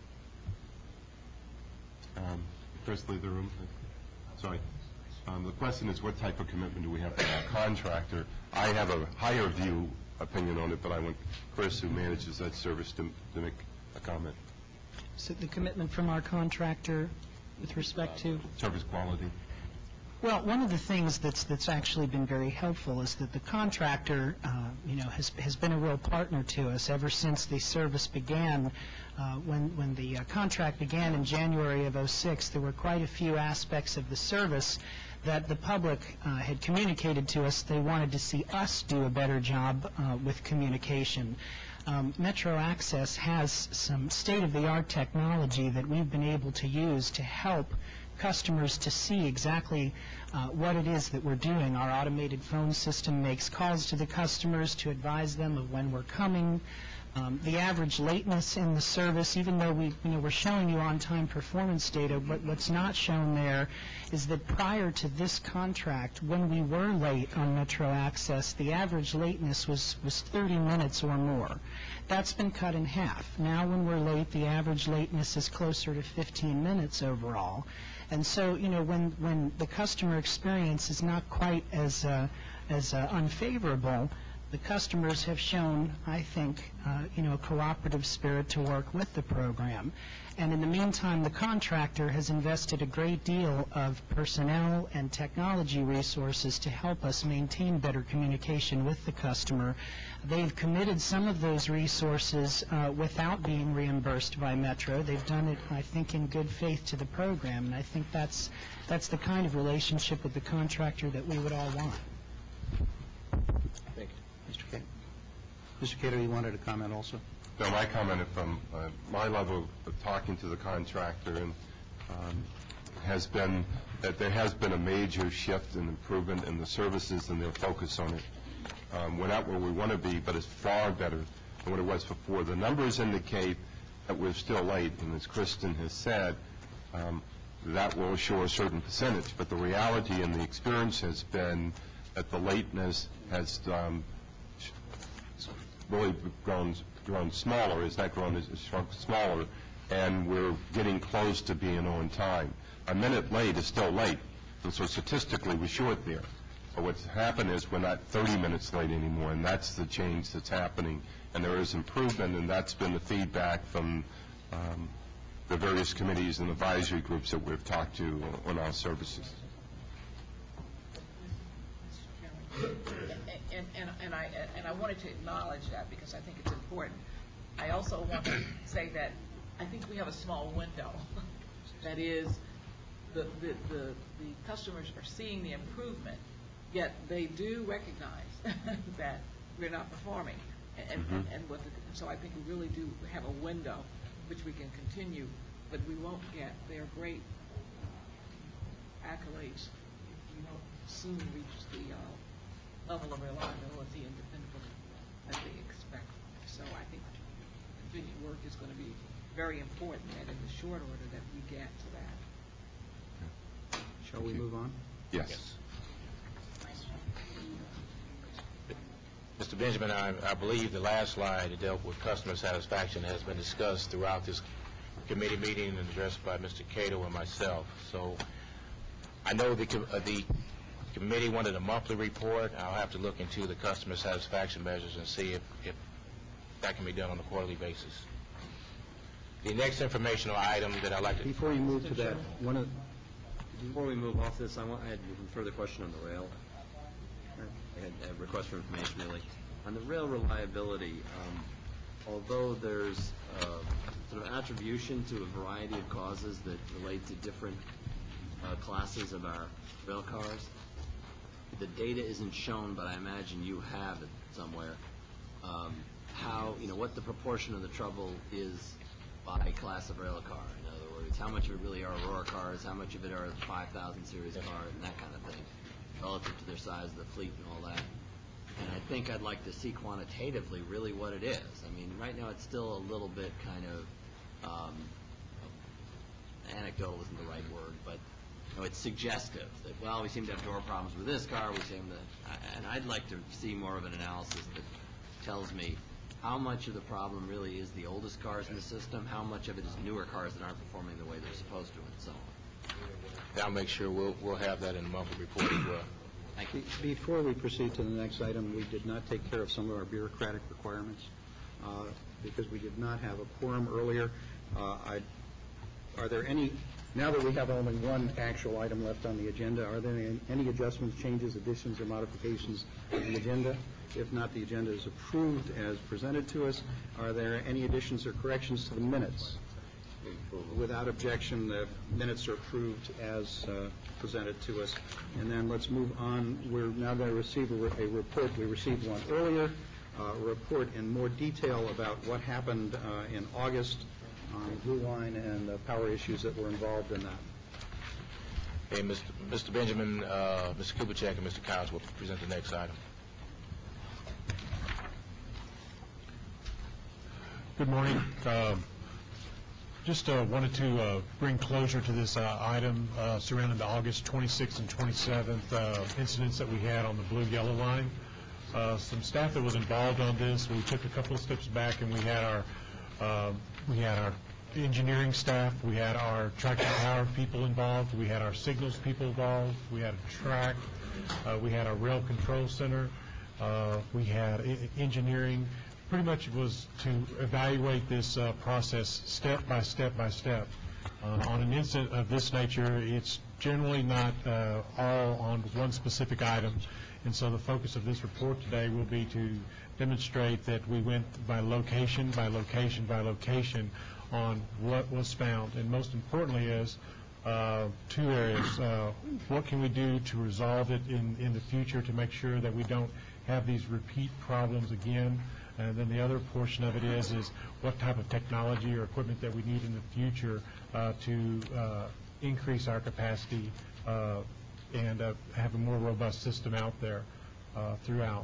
First, leave the room. Sorry. The question is, what type of commitment do we have from our contractor? I have a higher view opinion on it, but I want Chris, who manages that service, to make a comment. So the commitment from our contractor with respect to service quality. Well, one of the things that's actually been very helpful is that the contractor, has been a real partner to us ever since the service began. When the contract began in January of '06, there were quite a few aspects of the service that the public had communicated to us they wanted to see us do a better job with communication. Metro Access has some state-of-the-art technology that we've been able to use to help customers to see exactly what it is that we're doing. Our automated phone system makes calls to the customers to advise them of when we're coming. The average lateness in the service, even though we're showing you on-time performance data, but what's not shown there is that prior to this contract, when we were late on Metro Access, the average lateness was 30 minutes or more. That's been cut in half. Now when we're late, the average lateness is closer to 15 minutes overall. And so, when the customer experience is not quite as unfavorable, the customers have shown, I think, a cooperative spirit to work with the program. And in the meantime, the contractor has invested a great deal of personnel and technology resources to help us maintain better communication with the customer. They've committed some of those resources without being reimbursed by Metro. They've done it, I think, in good faith to the program, and I think that's the kind of relationship with the contractor that we would all want. Thank you. Mr. Cato. Mr. Cato, you wanted to comment also? No, my comment from my level of talking to the contractor has been that there has been a major shift and improvement in the services and their focus on it. We're not where we want to be, but it's far better than what it was before. The numbers indicate that we're still late, and as Kristen has said, that will show a certain percentage. But the reality and the experience has been that the lateness has really grown smaller. It's not grown, it's shrunk smaller, and we're getting close to being on time. A minute late is still late, and so statistically we're short there. But what's happened is we're not 30 minutes late anymore, and that's the change that's happening. And there is improvement, and that's been the feedback from the various committees and advisory groups that we've talked to on our services. And I wanted to acknowledge that because I think it's important. I also want to say that I think we have a small window. That is, the customers are seeing the improvement, yet they do recognize that we're not performing. So I think we really do have a window which we can continue, but we won't get their great accolades if we don't soon reach the level of reliability and dependability that they expect. So I think continued work is going to be very important, and in the short order that we get to that. Shall we move on? Yes. Mr. Benjamin, I believe the last slide that dealt with customer satisfaction has been discussed throughout this committee meeting and addressed by Mr. Cato and myself. So I know the committee wanted a monthly report. I'll have to look into the customer satisfaction measures and see if that can be done on a quarterly basis. The next informational item that I'd like to... Before you move to that, before we move off this, I had a further question on the rail. I had a request for information, really. On the rail reliability, although there's sort of attribution to a variety of causes that relate to different classes of our rail cars, the data isn't shown, but I imagine you have it somewhere, what the proportion of the trouble is by class of rail car. In other words, how much of it really are Aurora cars, how much of it are the 5000 series cars, and that kind of thing, relative to their size of the fleet and all that. And I think I'd like to see quantitatively really what it is. I mean, right now it's still a little bit kind of anecdotal isn't the right word, but it's suggestive that, well, we seem to have door problems with this car, and I'd like to see more of an analysis that tells me how much of the problem really is the oldest cars in the system, how much of it is newer cars that aren't performing the way they're supposed to, and so on. I'll make sure we'll have that in the monthly report as well. Thank you. Before we proceed to the next item, we did not take care of some of our bureaucratic requirements because we did not have a quorum earlier. Are there any, now that we have only one actual item left on the agenda, are there any adjustments, changes, additions, or modifications to the agenda? If not, the agenda is approved as presented to us. Are there any additions or corrections to the minutes? Without objection, the minutes are approved as presented to us. And then let's move on. We're now going to receive a report. We received one earlier, a report in more detail about what happened in August on Blue Line and the power issues that were involved in that. Okay, Mr. Benjamin, Mr. Kubitschek, and Mr. Cowles will present the next item. Good morning. Just wanted to bring closure to this item surrounding the August 26th and 27th incidents that we had on the blue-yellow line. Some staff that was involved on this, we took a couple of steps back and we had our engineering staff, we had our tracking power people involved, we had our signals people involved, we had a track, we had our rail control center, we had engineering. Pretty much it was to evaluate this process step by step by step. On an incident of this nature, it's generally not all on one specific item, and so the focus of this report today will be to demonstrate that we went by location by location by location on what was found, and most importantly is two areas. What can we do to resolve it in the future to make sure that we don't have these repeat problems again? And then the other portion of it is what type of technology or equipment that we need in the future to increase our capacity and have a more robust system out there throughout.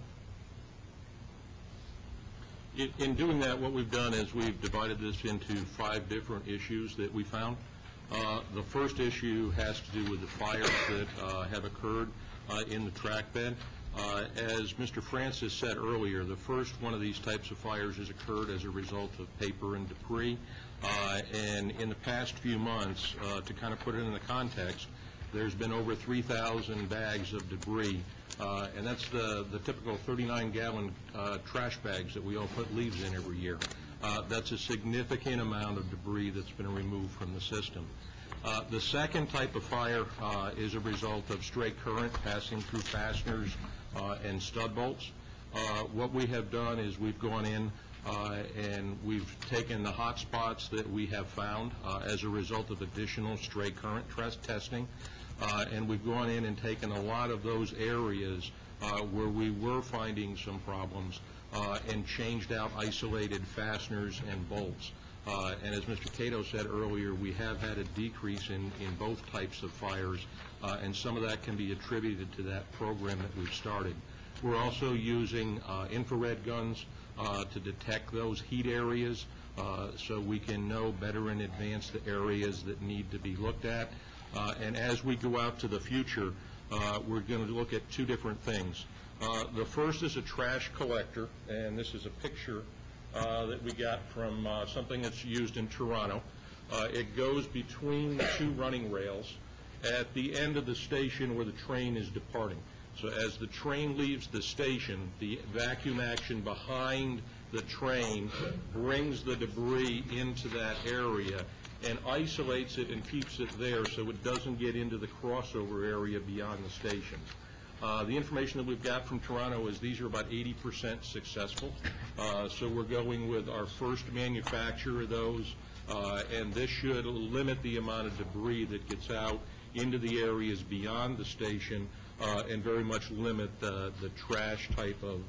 In doing that, what we've done is we've divided this into 5 different issues that we found. The first issue has to do with the fires that have occurred in the track bed. As Mr. Francis said earlier, the first one of these types of fires has occurred as a result of paper and debris. And in the past few months, to kind of put it in the context, there's been over 3,000 bags of debris. And that's the typical 39-gallon trash bags that we all put leaves in every year. That's a significant amount of debris that's been removed from the system. The second type of fire is a result of stray current passing through fasteners and stud bolts. What we have done is we've gone in and we've taken the hot spots that we have found as a result of additional stray current testing, and we've gone in and taken a lot of those areas where we were finding some problems and changed out isolated fasteners and bolts. And as Mr. Cato said earlier, we have had a decrease in both types of fires, and some of that can be attributed to that program that we've started. We're also using infrared guns to detect those heat areas so we can know better in advance the areas that need to be looked at. And as we go out to the future, we're going to look at 2 different things. The first is a trash collector, and this is a picture that we got from something that's used in Toronto. It goes between the 2 running rails at the end of the station where the train is departing. So as the train leaves the station, the vacuum action behind the train brings the debris into that area and isolates it and keeps it there so it doesn't get into the crossover area beyond the station. The information that we've got from Toronto is these are about 80% successful. So we're going with our first manufacturer of those, and this should limit the amount of debris that gets out into the areas beyond the station and very much limit the trash type of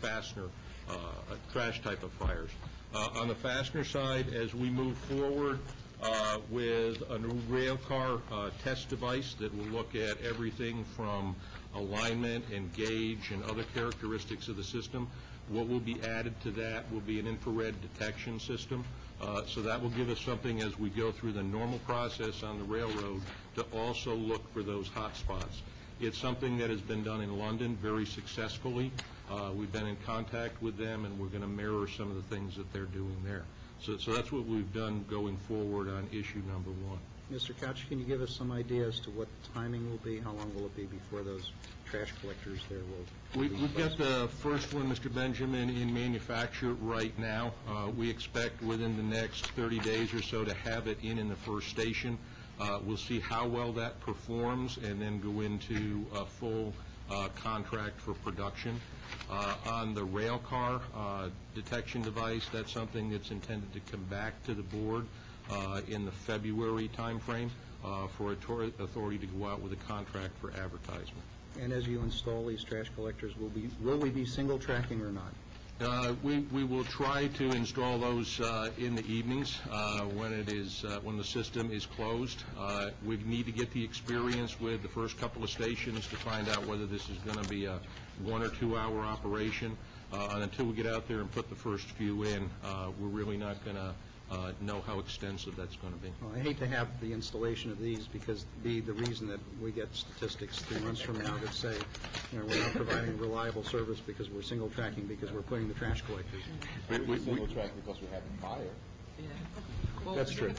trash type of fires. On the fastener side, as we move forward with a new rail car test device that will look at everything from alignment and gauge and other characteristics of the system, what will be added to that will be an infrared detection system. So that will give us something as we go through the normal process on the railroad to also look for those hot spots. It's something that has been done in London very successfully. We've been in contact with them, and we're going to mirror some of the things that they're doing there. So that's what we've done going forward on issue number 1. Mr. Couch, can you give us some idea as to what timing will be? How long will it be before those trash collectors there will be? We've got the first one, Mr. Benjamin, in manufacture right now. We expect within the next 30 days or so to have it in the first station. We'll see how well that performs and then go into a full contract for production. On the rail car detection device, that's something that's intended to come back to the board in the February timeframe for authority to go out with a contract for advertisement. And as you install these trash collectors, will we be single tracking or not? We will try to install those in the evenings when the system is closed. We need to get the experience with the first couple of stations to find out whether this is going to be a 1 or 2 hour operation. And until we get out there and put the first few in, we're really not going to know how extensive that's going to be. Well, I hate to have the installation of these because be the reason that we get statistics 3 months from now that say, we're not providing reliable service because we're single tracking because we're putting the trash collectors. We single track because we're having fire. Well, That's true.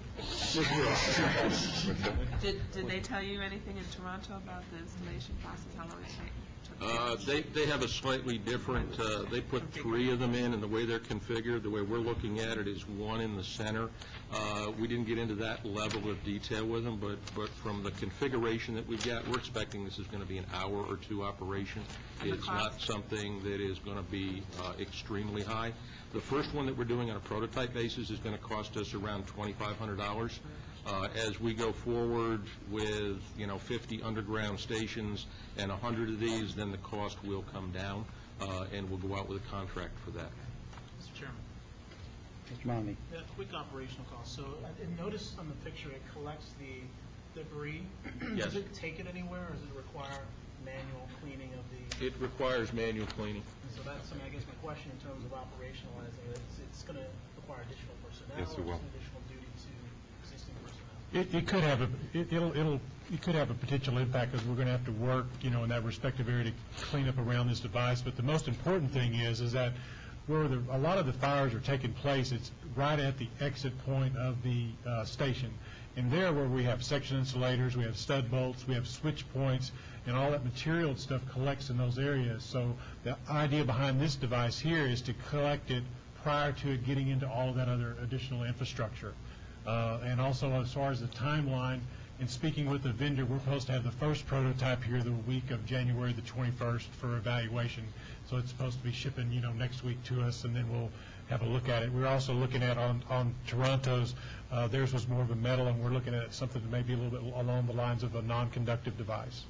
Did they tell you anything in Toronto about the installation process? How long it takes? They have a slightly different, they put 3 of them in, and the way they're configured, the way we're looking at it is 1 in the center. We didn't get into that level of detail with them, but from the configuration that we've got, we're expecting this is going to be an hour or 2 operation. It's not something that is going to be extremely high. The first one that we're doing on a prototype basis is going to cost us around $2,500. As we go forward with 50 underground stations and 100 of these, then the cost will come down, and we'll go out with a contract for that. Mr. Chairman. Mr. Monty. Yeah, quick operational cost. So I noticed on the picture it collects the debris. Yes. Does it take it anywhere, or does it require manual cleaning of the? It requires manual cleaning. So that's, I guess my question in terms of operationalizing it, it's going to require additional personnel. Yes, it will. Or some additional duty to existing personnel. It could have it could have a potential impact because we're going to have to work, in that respective area to clean up around this device. But the most important thing is that where a lot of the fires are taking place, it's right at the exit point of the station. And there where we have section insulators, we have stud bolts, we have switch points, and all that material and stuff collects in those areas. So the idea behind this device here is to collect it prior to it getting into all of that other additional infrastructure. And also as far as the timeline, in speaking with the vendor, we're supposed to have the first prototype here the week of January the 21st for evaluation. So it's supposed to be shipping, next week to us, and then we'll have a look at it. We're also looking at on Toronto's, theirs was more of a metal, and we're looking at something that may be a little bit along the lines of a non-conductive device.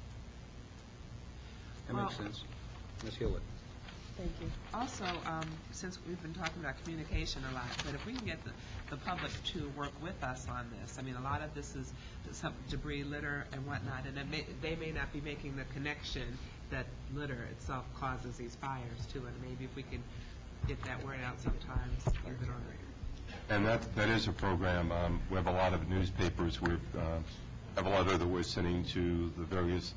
That makes sense. Ms. Hewlett. Thank you. Also, since we've been talking about communication a lot, but if we can get the public to work with us on this, a lot of this is some debris, litter, and whatnot, and they may not be making the connection that litter itself causes these fires too, and maybe if we can get that word out sometimes, leave it on there. And that is a program. We have a lot of newspapers. We have a letter that we're sending to the various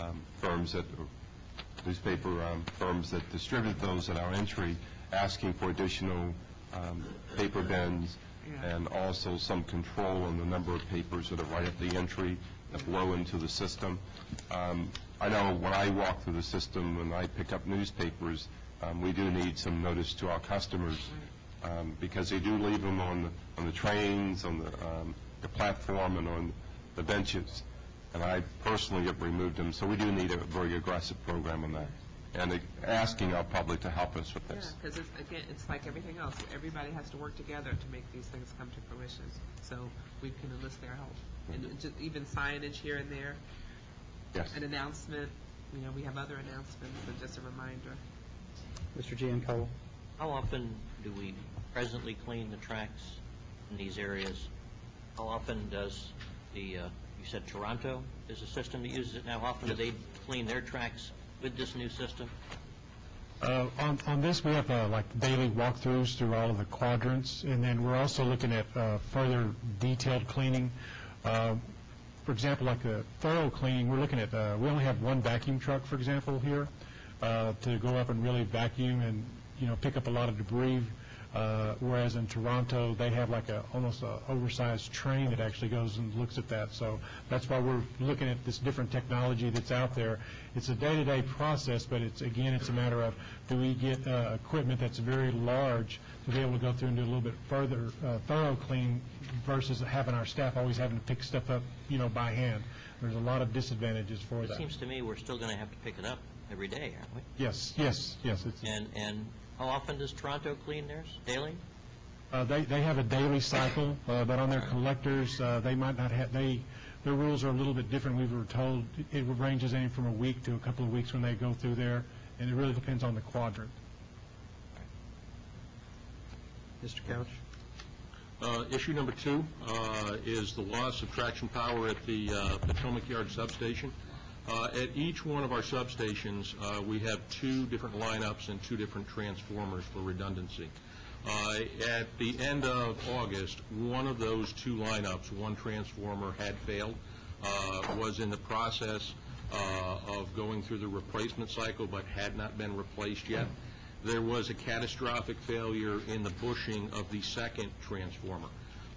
newspaper firms that distribute those at our entry, asking for additional paper bins and also some control on the number of papers that are right at the entry that flow into the system. I know when I walk through the system and I pick up newspapers, we do need some notice to our customers because they do leave them on the trains, on the platform, and on the benches. And I personally have removed them, so we do need a very aggressive program on that. And asking our public to help us with this. Yeah, because it's like everything else. Everybody has to work together to make these things come to fruition. So we can enlist their help. And just even signage here and there. Yes. An announcement. We have other announcements, but just a reminder. Mr. Giancarlo. How often do we presently clean the tracks in these areas? How often does you said Toronto is a system that uses it now. How often do they clean their tracks with this new system? On this, we have daily walkthroughs through all of the quadrants, and then we're also looking at further detailed cleaning. For example, like a thorough cleaning, we're looking at, we only have one vacuum truck, for example, here to go up and really vacuum and, pick up a lot of debris. Whereas in Toronto, they have almost an oversized train that actually goes and looks at that. So that's why we're looking at this different technology that's out there. It's a day-to-day process, but it's a matter of do we get equipment that's very large to be able to go through and do a little bit further thorough clean versus having our staff always having to pick stuff up, by hand. There's a lot of disadvantages for that. It seems to me we're still going to have to pick it up every day, aren't we? Yes. And how often does Toronto clean theirs? Daily? They have a daily cycle, but on their collectors, they might not have. Their rules are a little bit different. We were told it ranges anywhere from a week to a couple of weeks when they go through there, and it really depends on the quadrant. Mr. Couch. Issue number 2 is the loss of traction power at the Potomac Yard substation. At each one of our substations, we have 2 different lineups and 2 different transformers for redundancy. At the end of August, one of those 2 lineups, one transformer had failed, was in the process of going through the replacement cycle but had not been replaced yet. There was a catastrophic failure in the bushing of the second transformer.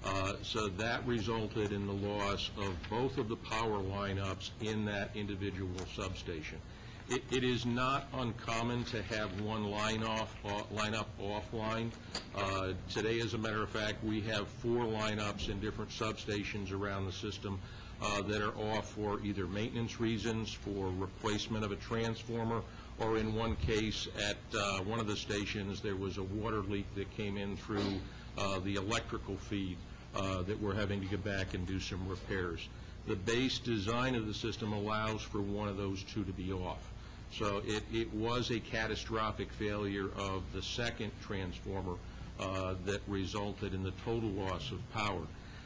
So that resulted in the loss of both of the power lineups in that individual substation. It is not uncommon to have one lineup offline. Today, as a matter of fact, we have 4 lineups in different substations around the system that are off for either maintenance reasons, for replacement of a transformer, or in one case at one of the stations there was a water leak that came in through the electrical feed that we're having to get back and do some repairs. The base design of the system allows for one of those 2 to be off. So it was a catastrophic failure of the second transformer that resulted in the total loss of power.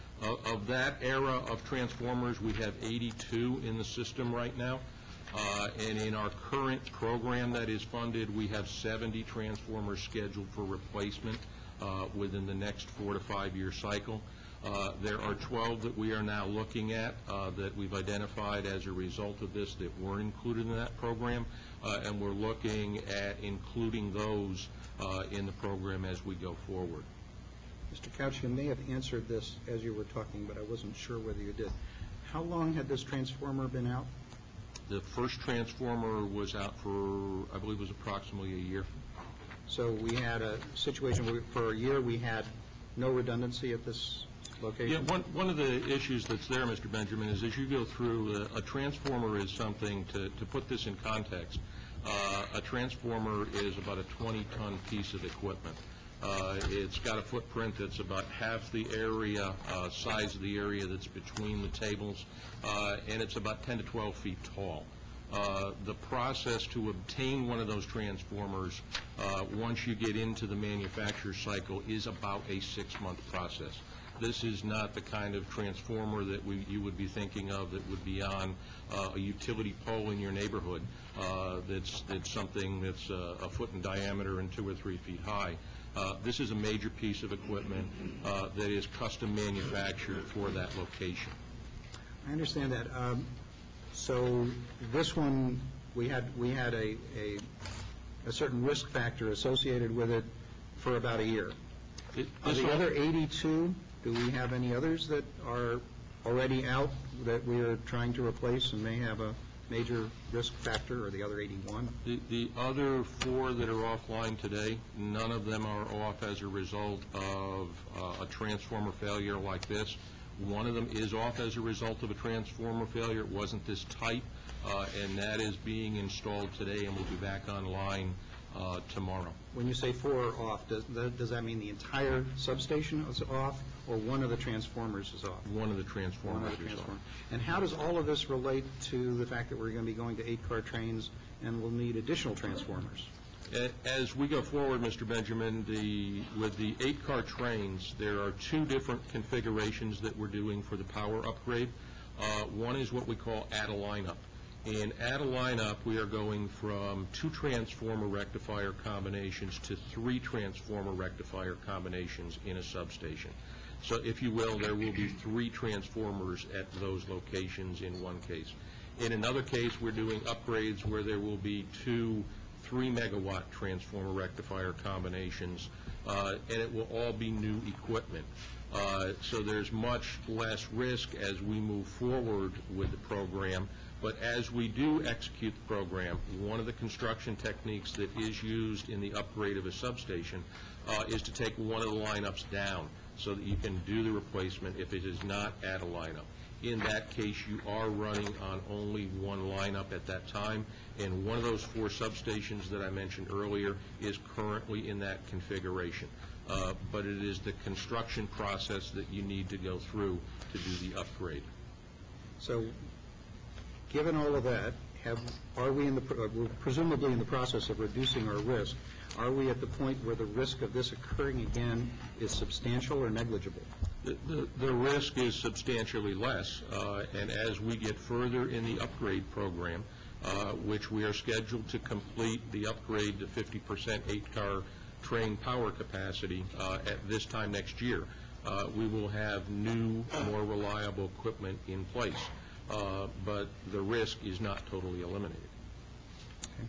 Of that era of transformers, we have 82 in the system right now. And in our current program that is funded, we have 70 transformers scheduled for replacement within the next 4 to 5 year cycle. There are 12 that we are now looking at that we've identified as a result of this that weren't included in that program, and we're looking at including those in the program as we go forward. Mr. Couch, you may have answered this as you were talking, but I wasn't sure whether you did. How long had this transformer been out? The first transformer was out for, I believe it was approximately a year. So we had a situation where for a year we had no redundancy at this location? Yeah, one of the issues that's there, Mr. Benjamin, is as you go through, a transformer is something, to put this in context, a transformer is about a 20-ton piece of equipment. It's got a footprint that's about half the area, size of the area that's between the tables, and it's about 10 to 12 feet tall. The process to obtain one of those transformers, once you get into the manufacture cycle, is about a 6-month process. This is not the kind of transformer that you would be thinking of that would be on a utility pole in your neighborhood. That's something that's a foot in diameter and 2 or 3 feet high. This is a major piece of equipment that is custom manufactured for that location. I understand that. So this one, we had a certain risk factor associated with it for about a year. Are the other 82, do we have any others that are already out that we are trying to replace and may have a major risk factor, or the other 81? The other 4 that are offline today, none of them are off as a result of a transformer failure like this. One of them is off as a result of a transformer failure. It wasn't this type, and that is being installed today and will be back online tomorrow. When you say 4 are off, does that mean the entire substation is off, or one of the transformers is off? One of the transformers is off. And how does all of this relate to the fact that we're going to be going to 8-car trains and we'll need additional transformers? As we go forward, Mr. Benjamin, with the 8-car trains, there are 2 different configurations that we're doing for the power upgrade. One is what we call add a lineup. In add a lineup, we are going from 2 transformer rectifier combinations to 3 transformer rectifier combinations in a substation. So, if you will, there will be 3 transformers at those locations in one case. In another case, we're doing upgrades where there will be 2 3-megawatt transformer rectifier combinations, and it will all be new equipment. So there's much less risk as we move forward with the program. But as we do execute the program, one of the construction techniques that is used in the upgrade of a substation is to take one of the lineups down so that you can do the replacement if it is not at a lineup. In that case, you are running on only one lineup at that time, and one of those 4 substations that I mentioned earlier is currently in that configuration. But it is the construction process that you need to go through to do the upgrade. So, given all of that, are we we're presumably in the process of reducing our risk. Are we at the point where the risk of this occurring again is substantial or negligible? The risk is substantially less, and as we get further in the upgrade program, which we are scheduled to complete the upgrade to 50% 8-car train power capacity at this time next year, we will have new, more reliable equipment in place. But the risk is not totally eliminated. Okay.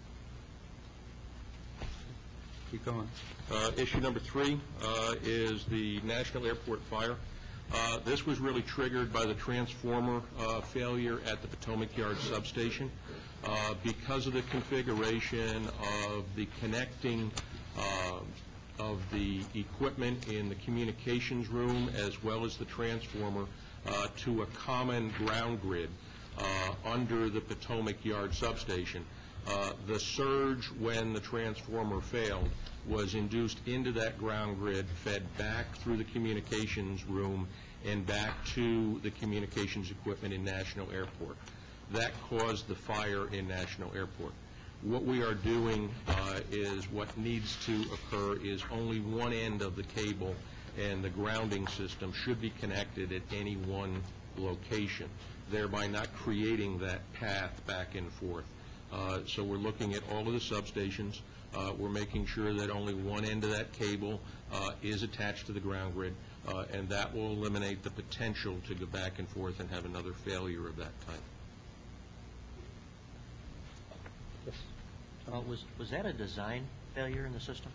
Keep going. Issue number 3 is the National Airport fire. This was really triggered by the transformer failure at the Potomac Yard substation. Because of the configuration of the connecting of the equipment in the communications room as well as the transformer to a common ground grid under the Potomac Yard substation, the surge when the transformer failed was induced into that ground grid, fed back through the communications room and back to the communications equipment in National Airport. That caused the fire in National Airport. What we are doing is what needs to occur is only one end of the cable, and the grounding system should be connected at any one location, thereby not creating that path back and forth. So we're looking at all of the substations. We're making sure that only one end of that cable is attached to the ground grid, and that will eliminate the potential to go back and forth and have another failure of that type. Yes. Was that a design failure in the system?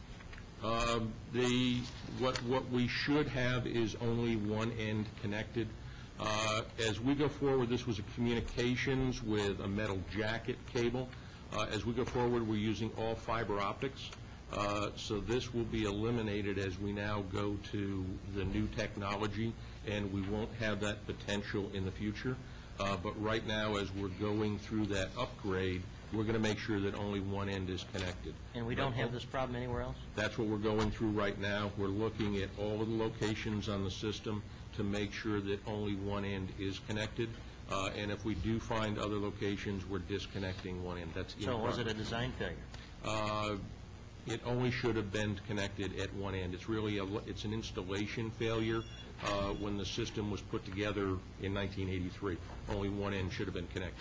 What we should have is only one end connected. As we go forward, this was a communications with a metal jacket cable. As we go forward, we're using all fiber optics. So this will be eliminated as we now go to the new technology, and we won't have that potential in the future. But right now, as we're going through that upgrade, we're going to make sure that only one end is connected. And we don't have this problem anywhere else? That's what we're going through right now. We're looking at all of the locations on the system to make sure that only one end is connected. And if we do find other locations, we're disconnecting one end. That's so was it a design failure? It only should have been connected at one end. It's really it's an installation failure. When the system was put together in 1983, only one end should have been connected.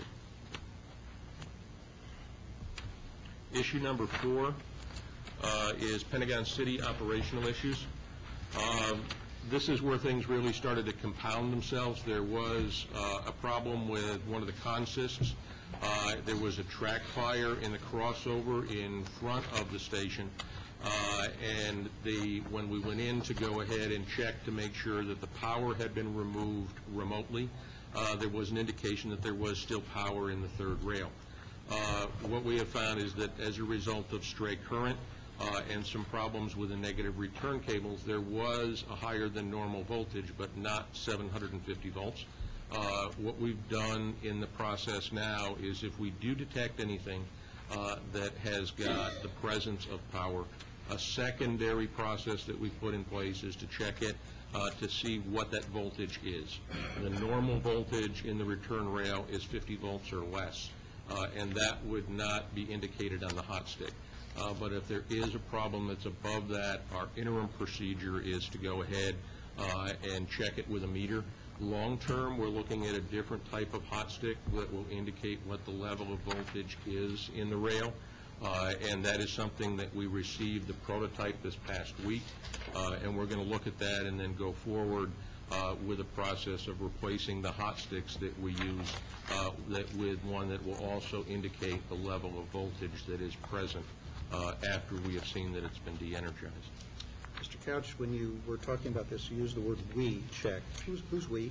Issue number 4 is Pentagon City operational issues. This is where things really started to compound themselves. There was a problem with one of the consists. There was a track fire in the crossover in front of the station. And when we went in to go ahead and check to make sure that the power had been removed remotely, there was an indication that there was still power in the third rail. What we have found is that as a result of stray current and some problems with the negative return cables, there was a higher than normal voltage, but not 750 volts. What we've done in the process now is if we do detect anything that has got the presence of power, a secondary process that we put in place is to check it to see what that voltage is. The normal voltage in the return rail is 50 volts or less, and that would not be indicated on the hot stick. But if there is a problem that's above that, our interim procedure is to go ahead and check it with a meter. Long term, we're looking at a different type of hot stick that will indicate what the level of voltage is in the rail. And that is something that we received the prototype this past week, and we're going to look at that and then go forward with a process of replacing the hot sticks that we use with one that will also indicate the level of voltage that is present after we have seen that it's been de-energized. Mr. Couch, when you were talking about this, you used the word "we" check. Who's we?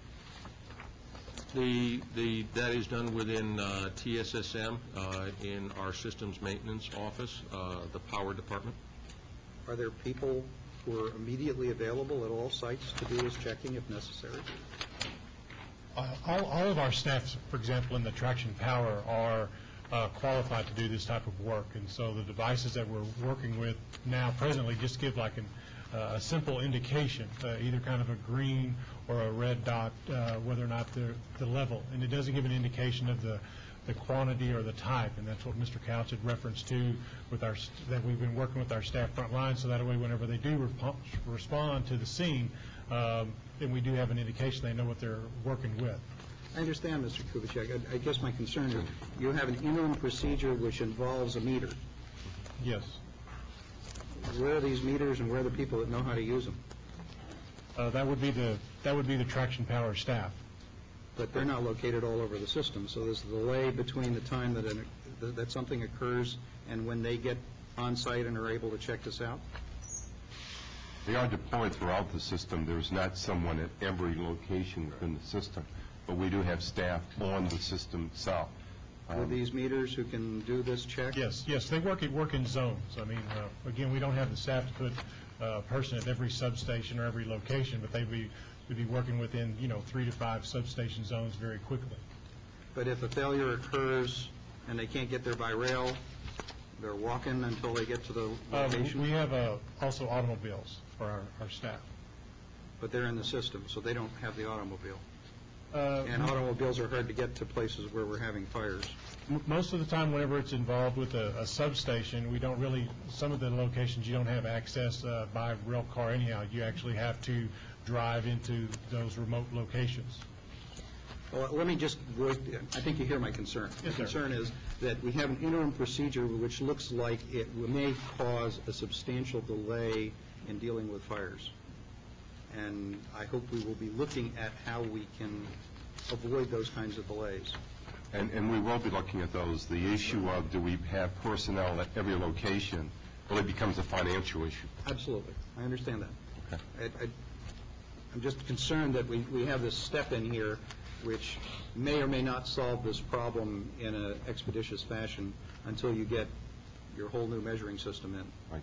That is done within TSSM in our systems maintenance office, the power department. Are there people who are immediately available at all sites to do this checking if necessary? All of our staff, for example, in the traction power, are qualified to do this type of work, and so the devices that we're working with now presently just give like a simple indication, either kind of a green or a red dot, whether or not the level, and it doesn't give an indication of the quantity or the type, and that's what Mr. Couch had referenced to that we've been working with our staff front line, so that way whenever they do respond to the scene, then we do have an indication they know what they're working with. I understand, Mr. Kubitschek. I guess my concern is you have an interim procedure which involves a meter. Yes. Where are these meters and where are the people that know how to use them? That would be the traction power staff. But they're not located all over the system, so there's a delay between the time that something occurs and when they get on site and are able to check this out? They are deployed throughout the system. There's not someone at every location within the system, but we do have staff on the system itself. Are these meters who can do this check? Yes, they work in zones. I mean, again, we don't have the staff to put a person at every substation or every location, but they'd be working within 3 to 5 substation zones very quickly. But if a failure occurs and they can't get there by rail, they're walking until they get to the location? We have also automobiles for our staff. But they're in the system, so they don't have the automobile. And automobiles are hard to get to places where we're having fires. Most of the time, whenever it's involved with a substation, we don't really, some of the locations you don't have access by rail car anyhow. You actually have to drive into those remote locations. Well, let me just voice, I think you hear my concern. Yes, the concern is that we have an interim procedure which looks like it may cause a substantial delay in dealing with fires. And I hope we will be looking at how we can avoid those kinds of delays. And we will be looking at those. The issue of do we have personnel at every location really becomes a financial issue. Absolutely. I understand that. Okay. I'm just concerned that we have this step in here which may or may not solve this problem in an expeditious fashion until you get your whole new measuring system in. Right.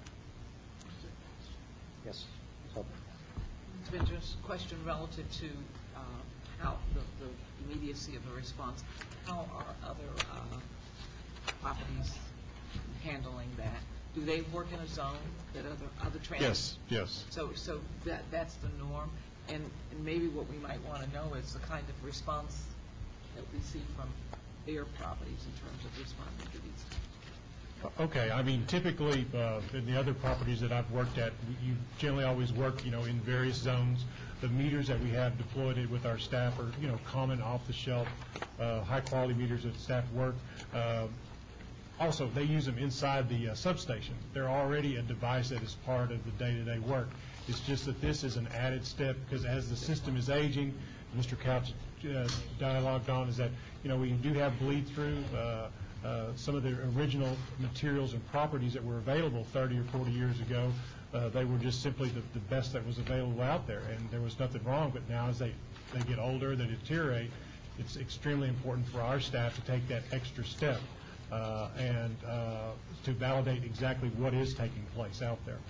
Yes. It's been just a question relative to how the immediacy of the response. How are other properties handling that? Do they work in a zone that other transit? Yes. So that's the norm. And maybe what we might want to know is the kind of response that we see from their properties in terms of responding to these. Okay. I mean, typically, in the other properties that I've worked at, you generally always work, in various zones. The meters that we have deployed with our staff are, common off-the-shelf, high-quality meters that staff work. Also, they use them inside the substation. They're already a device that is part of the day-to-day work. It's just that this is an added step because as the system is aging, Mr. Couch dialogued on is that, we do have bleed-through. Some of the original materials and properties that were available 30 or 40 years ago, they were just simply the best that was available out there, and there was nothing wrong. But now as they get older, they deteriorate, it's extremely important for our staff to take that extra step and to validate exactly what is taking place out there.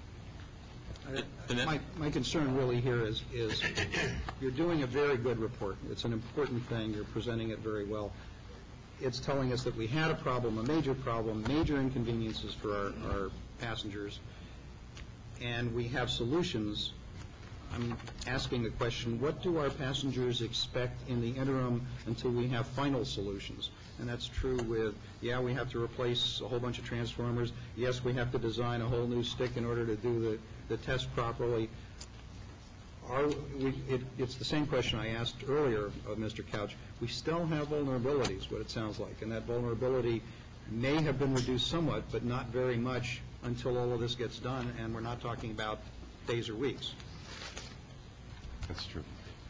My concern really here is you're doing a very good report. It's an important thing. You're presenting it very well. It's telling us that we had a problem, a major problem, major inconveniences for our passengers, and we have solutions. I'm asking the question, what do our passengers expect in the interim until we have final solutions? And that's true with, we have to replace a whole bunch of transformers. Yes, we have to design a whole new stick in order to do the test properly. It's the same question I asked earlier of Mr. Couch. We still have vulnerabilities, what it sounds like, and that vulnerability may have been reduced somewhat, but not very much until all of this gets done, and we're not talking about days or weeks. That's true.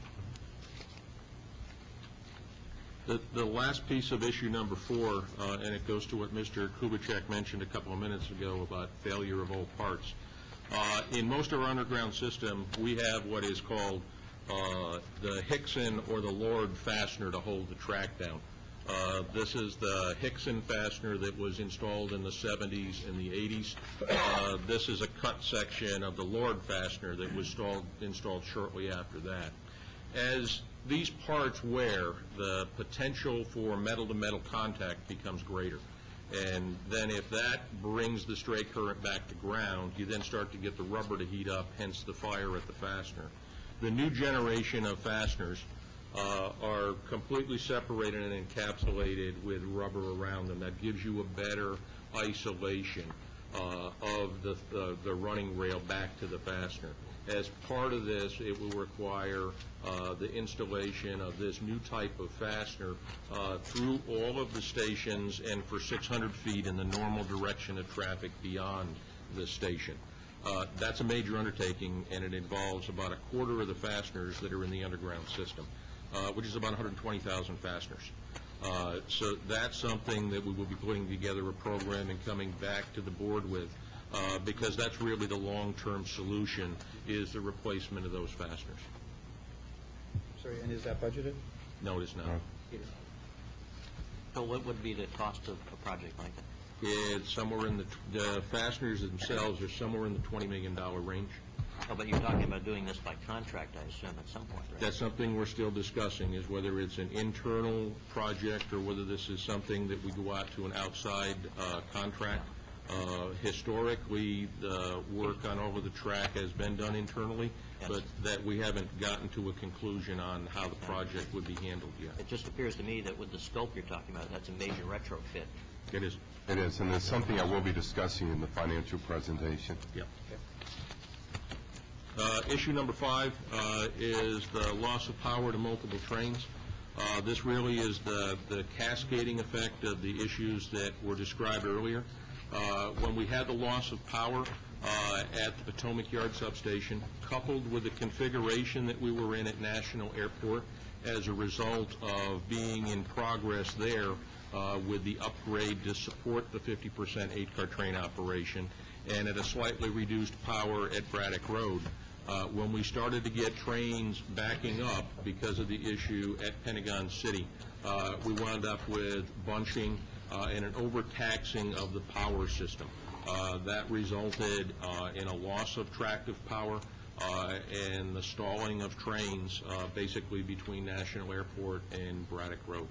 The last piece of issue number 4, and it goes to what Mr. Kubitschek mentioned a couple of minutes ago about failure of old parts. In most of our underground system, we have what is called the Hickson or the Lord fastener to hold the track down. This is the Hickson fastener that was installed in the 70s and the 80s. This is a cut section of the Lord fastener that was installed shortly after that. As these parts wear, the potential for metal-to-metal contact becomes greater. And then if that brings the stray current back to ground, you then start to get the rubber to heat up, hence the fire at the fastener. The new generation of fasteners are completely separated and encapsulated with rubber around them. That gives you a better isolation of the running rail back to the fastener. As part of this, it will require the installation of this new type of fastener through all of the stations and for 600 feet in the normal direction of traffic beyond the station. That's a major undertaking, and it involves about a quarter of the fasteners that are in the underground system, which is about 120,000 fasteners. So that's something that we will be putting together a program and coming back to the board with, because that's really the long-term solution, is the replacement of those fasteners. Sorry, and is that budgeted? No, it is not. So what would be the cost of a project like that? It's somewhere in the fasteners themselves are somewhere in the $20 million range. Oh, but you're talking about doing this by contract, I assume, at some point, right? That's something we're still discussing, is whether it's an internal project or whether this is something that we go out to an outside contract. Historically, the work on over the track has been done internally, Yes. but that we haven't gotten to a conclusion on how the project would be handled yet. It just appears to me that with the scope you're talking about, that's a major retrofit. It is. It is, and it's something I will be discussing in the financial presentation. Yep. Issue number 5 is the loss of power to multiple trains. This really is the cascading effect of the issues that were described earlier. When we had the loss of power at the Potomac Yard substation, coupled with the configuration that we were in at National Airport as a result of being in progress there with the upgrade to support the 50% 8-car train operation, and at a slightly reduced power at Braddock Road, when we started to get trains backing up because of the issue at Pentagon City, we wound up with bunching and an overtaxing of the power system. That resulted in a loss of tractive power and the stalling of trains basically between National Airport and Braddock Road.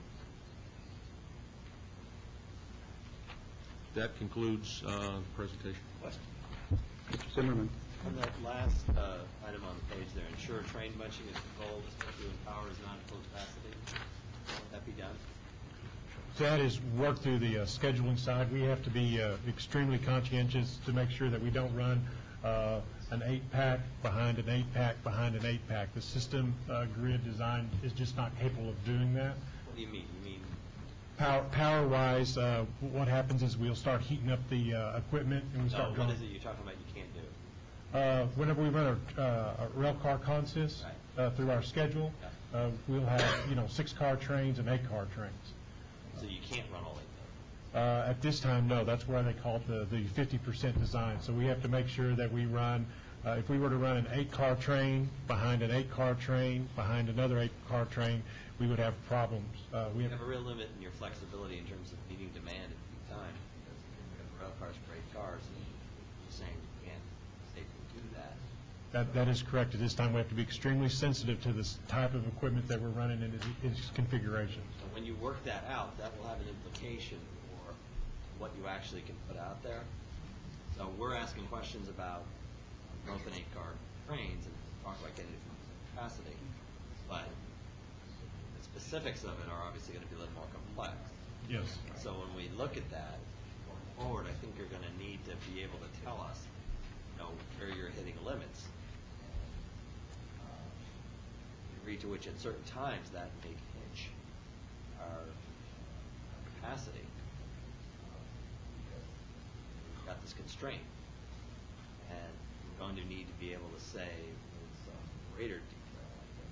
That concludes the presentation. Mr. Zimmerman. On that last item on the page there, ensure train bunching is controlled, especially when power is not at full capacity. How would that be done? So that is work through the scheduling side. We have to be extremely conscientious to make sure that we don't run an 8-pack behind an 8-pack behind an 8-pack. The system grid design is just not capable of doing that. What do you mean? You mean power-wise, what happens is we'll start heating up the equipment and we start what is it you're talking about you can't do? Whenever we run a rail car consist through our schedule, we'll have 6-car trains and 8-car trains. So you can't run all 8 of those? At this time, no. That's why they call it the 50% design. So we have to make sure that we run, if we were to run an 8-car train behind an 8-car train behind another 8-car train, we would have problems. We have a real limit in your flexibility in terms of meeting demand at peak time, because we have rail cars for 8 cars, and you're saying you can't safely do that. That is correct. At this time, we have to be extremely sensitive to this type of equipment that we're running in its configuration. So when you work that out, that will have an implication for what you actually can put out there. So we're asking questions about open 8-car trains and talk about getting it from capacity, but the specifics of it are obviously going to be a little more complex. Yes. So when we look at that going forward, I think you're going to need to be able to tell us, where you're hitting limits. The degree to which at certain times that may pinch our capacity. We've got this constraint, and we're going to need to be able to say with some greater detail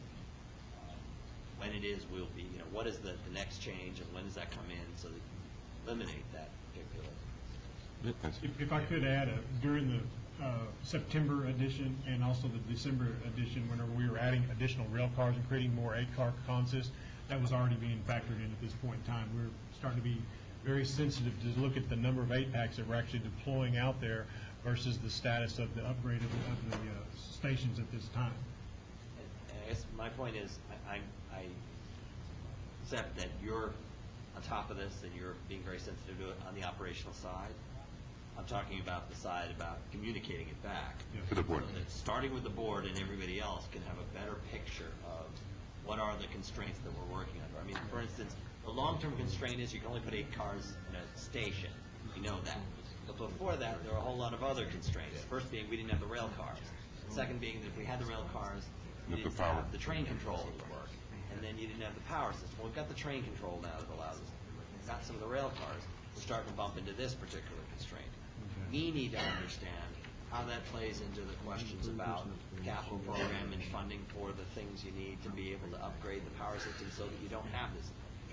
when it is will be, what is the next change and when does that come in so that you can eliminate that particular. If I could add, during the September edition and also the December edition, whenever we were adding additional rail cars and creating more 8-car consists, that was already being factored in at this point in time. We're starting to be very sensitive to look at the number of 8-packs that we're actually deploying out there versus the status of the upgrade of the stations at this time. And I guess my point is, I accept that you're on top of this and you're being very sensitive to it on the operational side. I'm talking about the side about communicating it back. To the board. So that starting with the board and everybody else can have a better picture of what are the constraints that we're working under. I mean, for instance, the long-term constraint is you can only put 8 cars in a station. You know that. But before that, there are a whole lot of other constraints. First being we didn't have the rail cars. Second being that if we had the rail cars, you didn't have the train control that would work. And then you didn't have the power system. Well, we've got the train control now that allows us. We've got some of the rail cars. We're starting to bump into this particular constraint. We need to understand how that plays into the questions about the capital program and funding for the things you need to be able to upgrade the power system so that you don't have this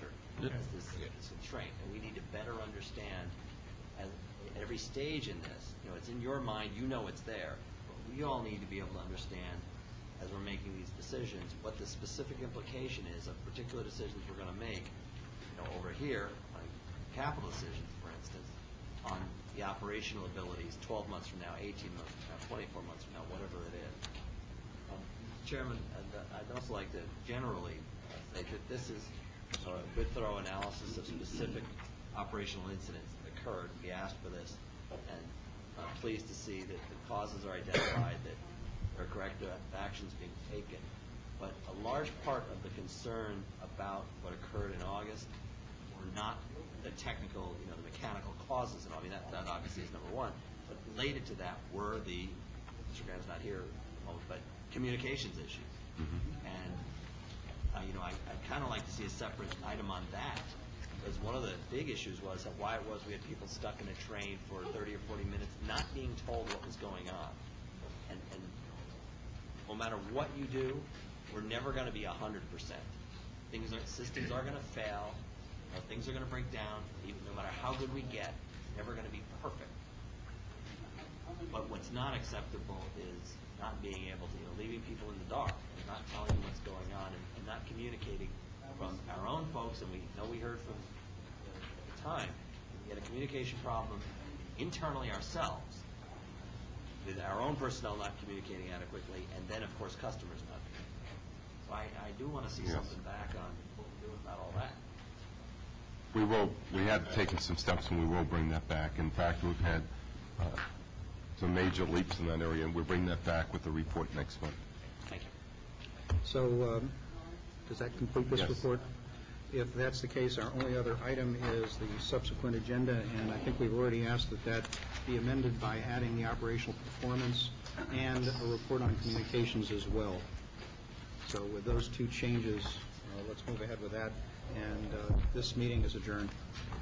constraint. And we need to better understand at every stage in this. It's in your mind, you know it's there. But we all need to be able to understand as we're making these decisions what the specific implication is of particular decisions we're going to make over here, like capital decisions, for instance, on the operational abilities 12 months from now, 18 months from now, 24 months from now, whatever it is. Chairman, I'd also like to generally say that this is a good thorough analysis of specific operational incidents that occurred. We asked for this, and I'm pleased to see that the causes are identified, that there are corrective actions being taken. But a large part of the concern about what occurred in August were not the technical, the mechanical causes and all. I mean, that obviously is number one. But related to that were the, Mr. Graham's not here, but communications issues. And, I'd kind of like to see a separate item on that, because one of the big issues was why it was we had people stuck in a train for 30 or 40 minutes not being told what was going on. And no matter what you do, we're never going to be 100%. Systems are going to fail. Things are going to break down. Even no matter how good we get, it's never going to be perfect. But what's not acceptable is not being able to, leaving people in the dark, and not telling them what's going on, and not communicating from our own folks. And we know we heard from at the time, we had a communication problem internally ourselves, with our own personnel not communicating adequately, and then, of course, customers not communicating. So I do want to see something back on what we're doing about all that. We will. We have taken some steps, and we will bring that back. In fact, we've had some major leaps in that area, and we'll bring that back with the report next month. Thank you. So does that complete this report? If that's the case, our only other item is the subsequent agenda, and I think we've already asked that that be amended by adding the operational performance and a report on communications as well. So with those two changes, let's move ahead with that, and this meeting is adjourned.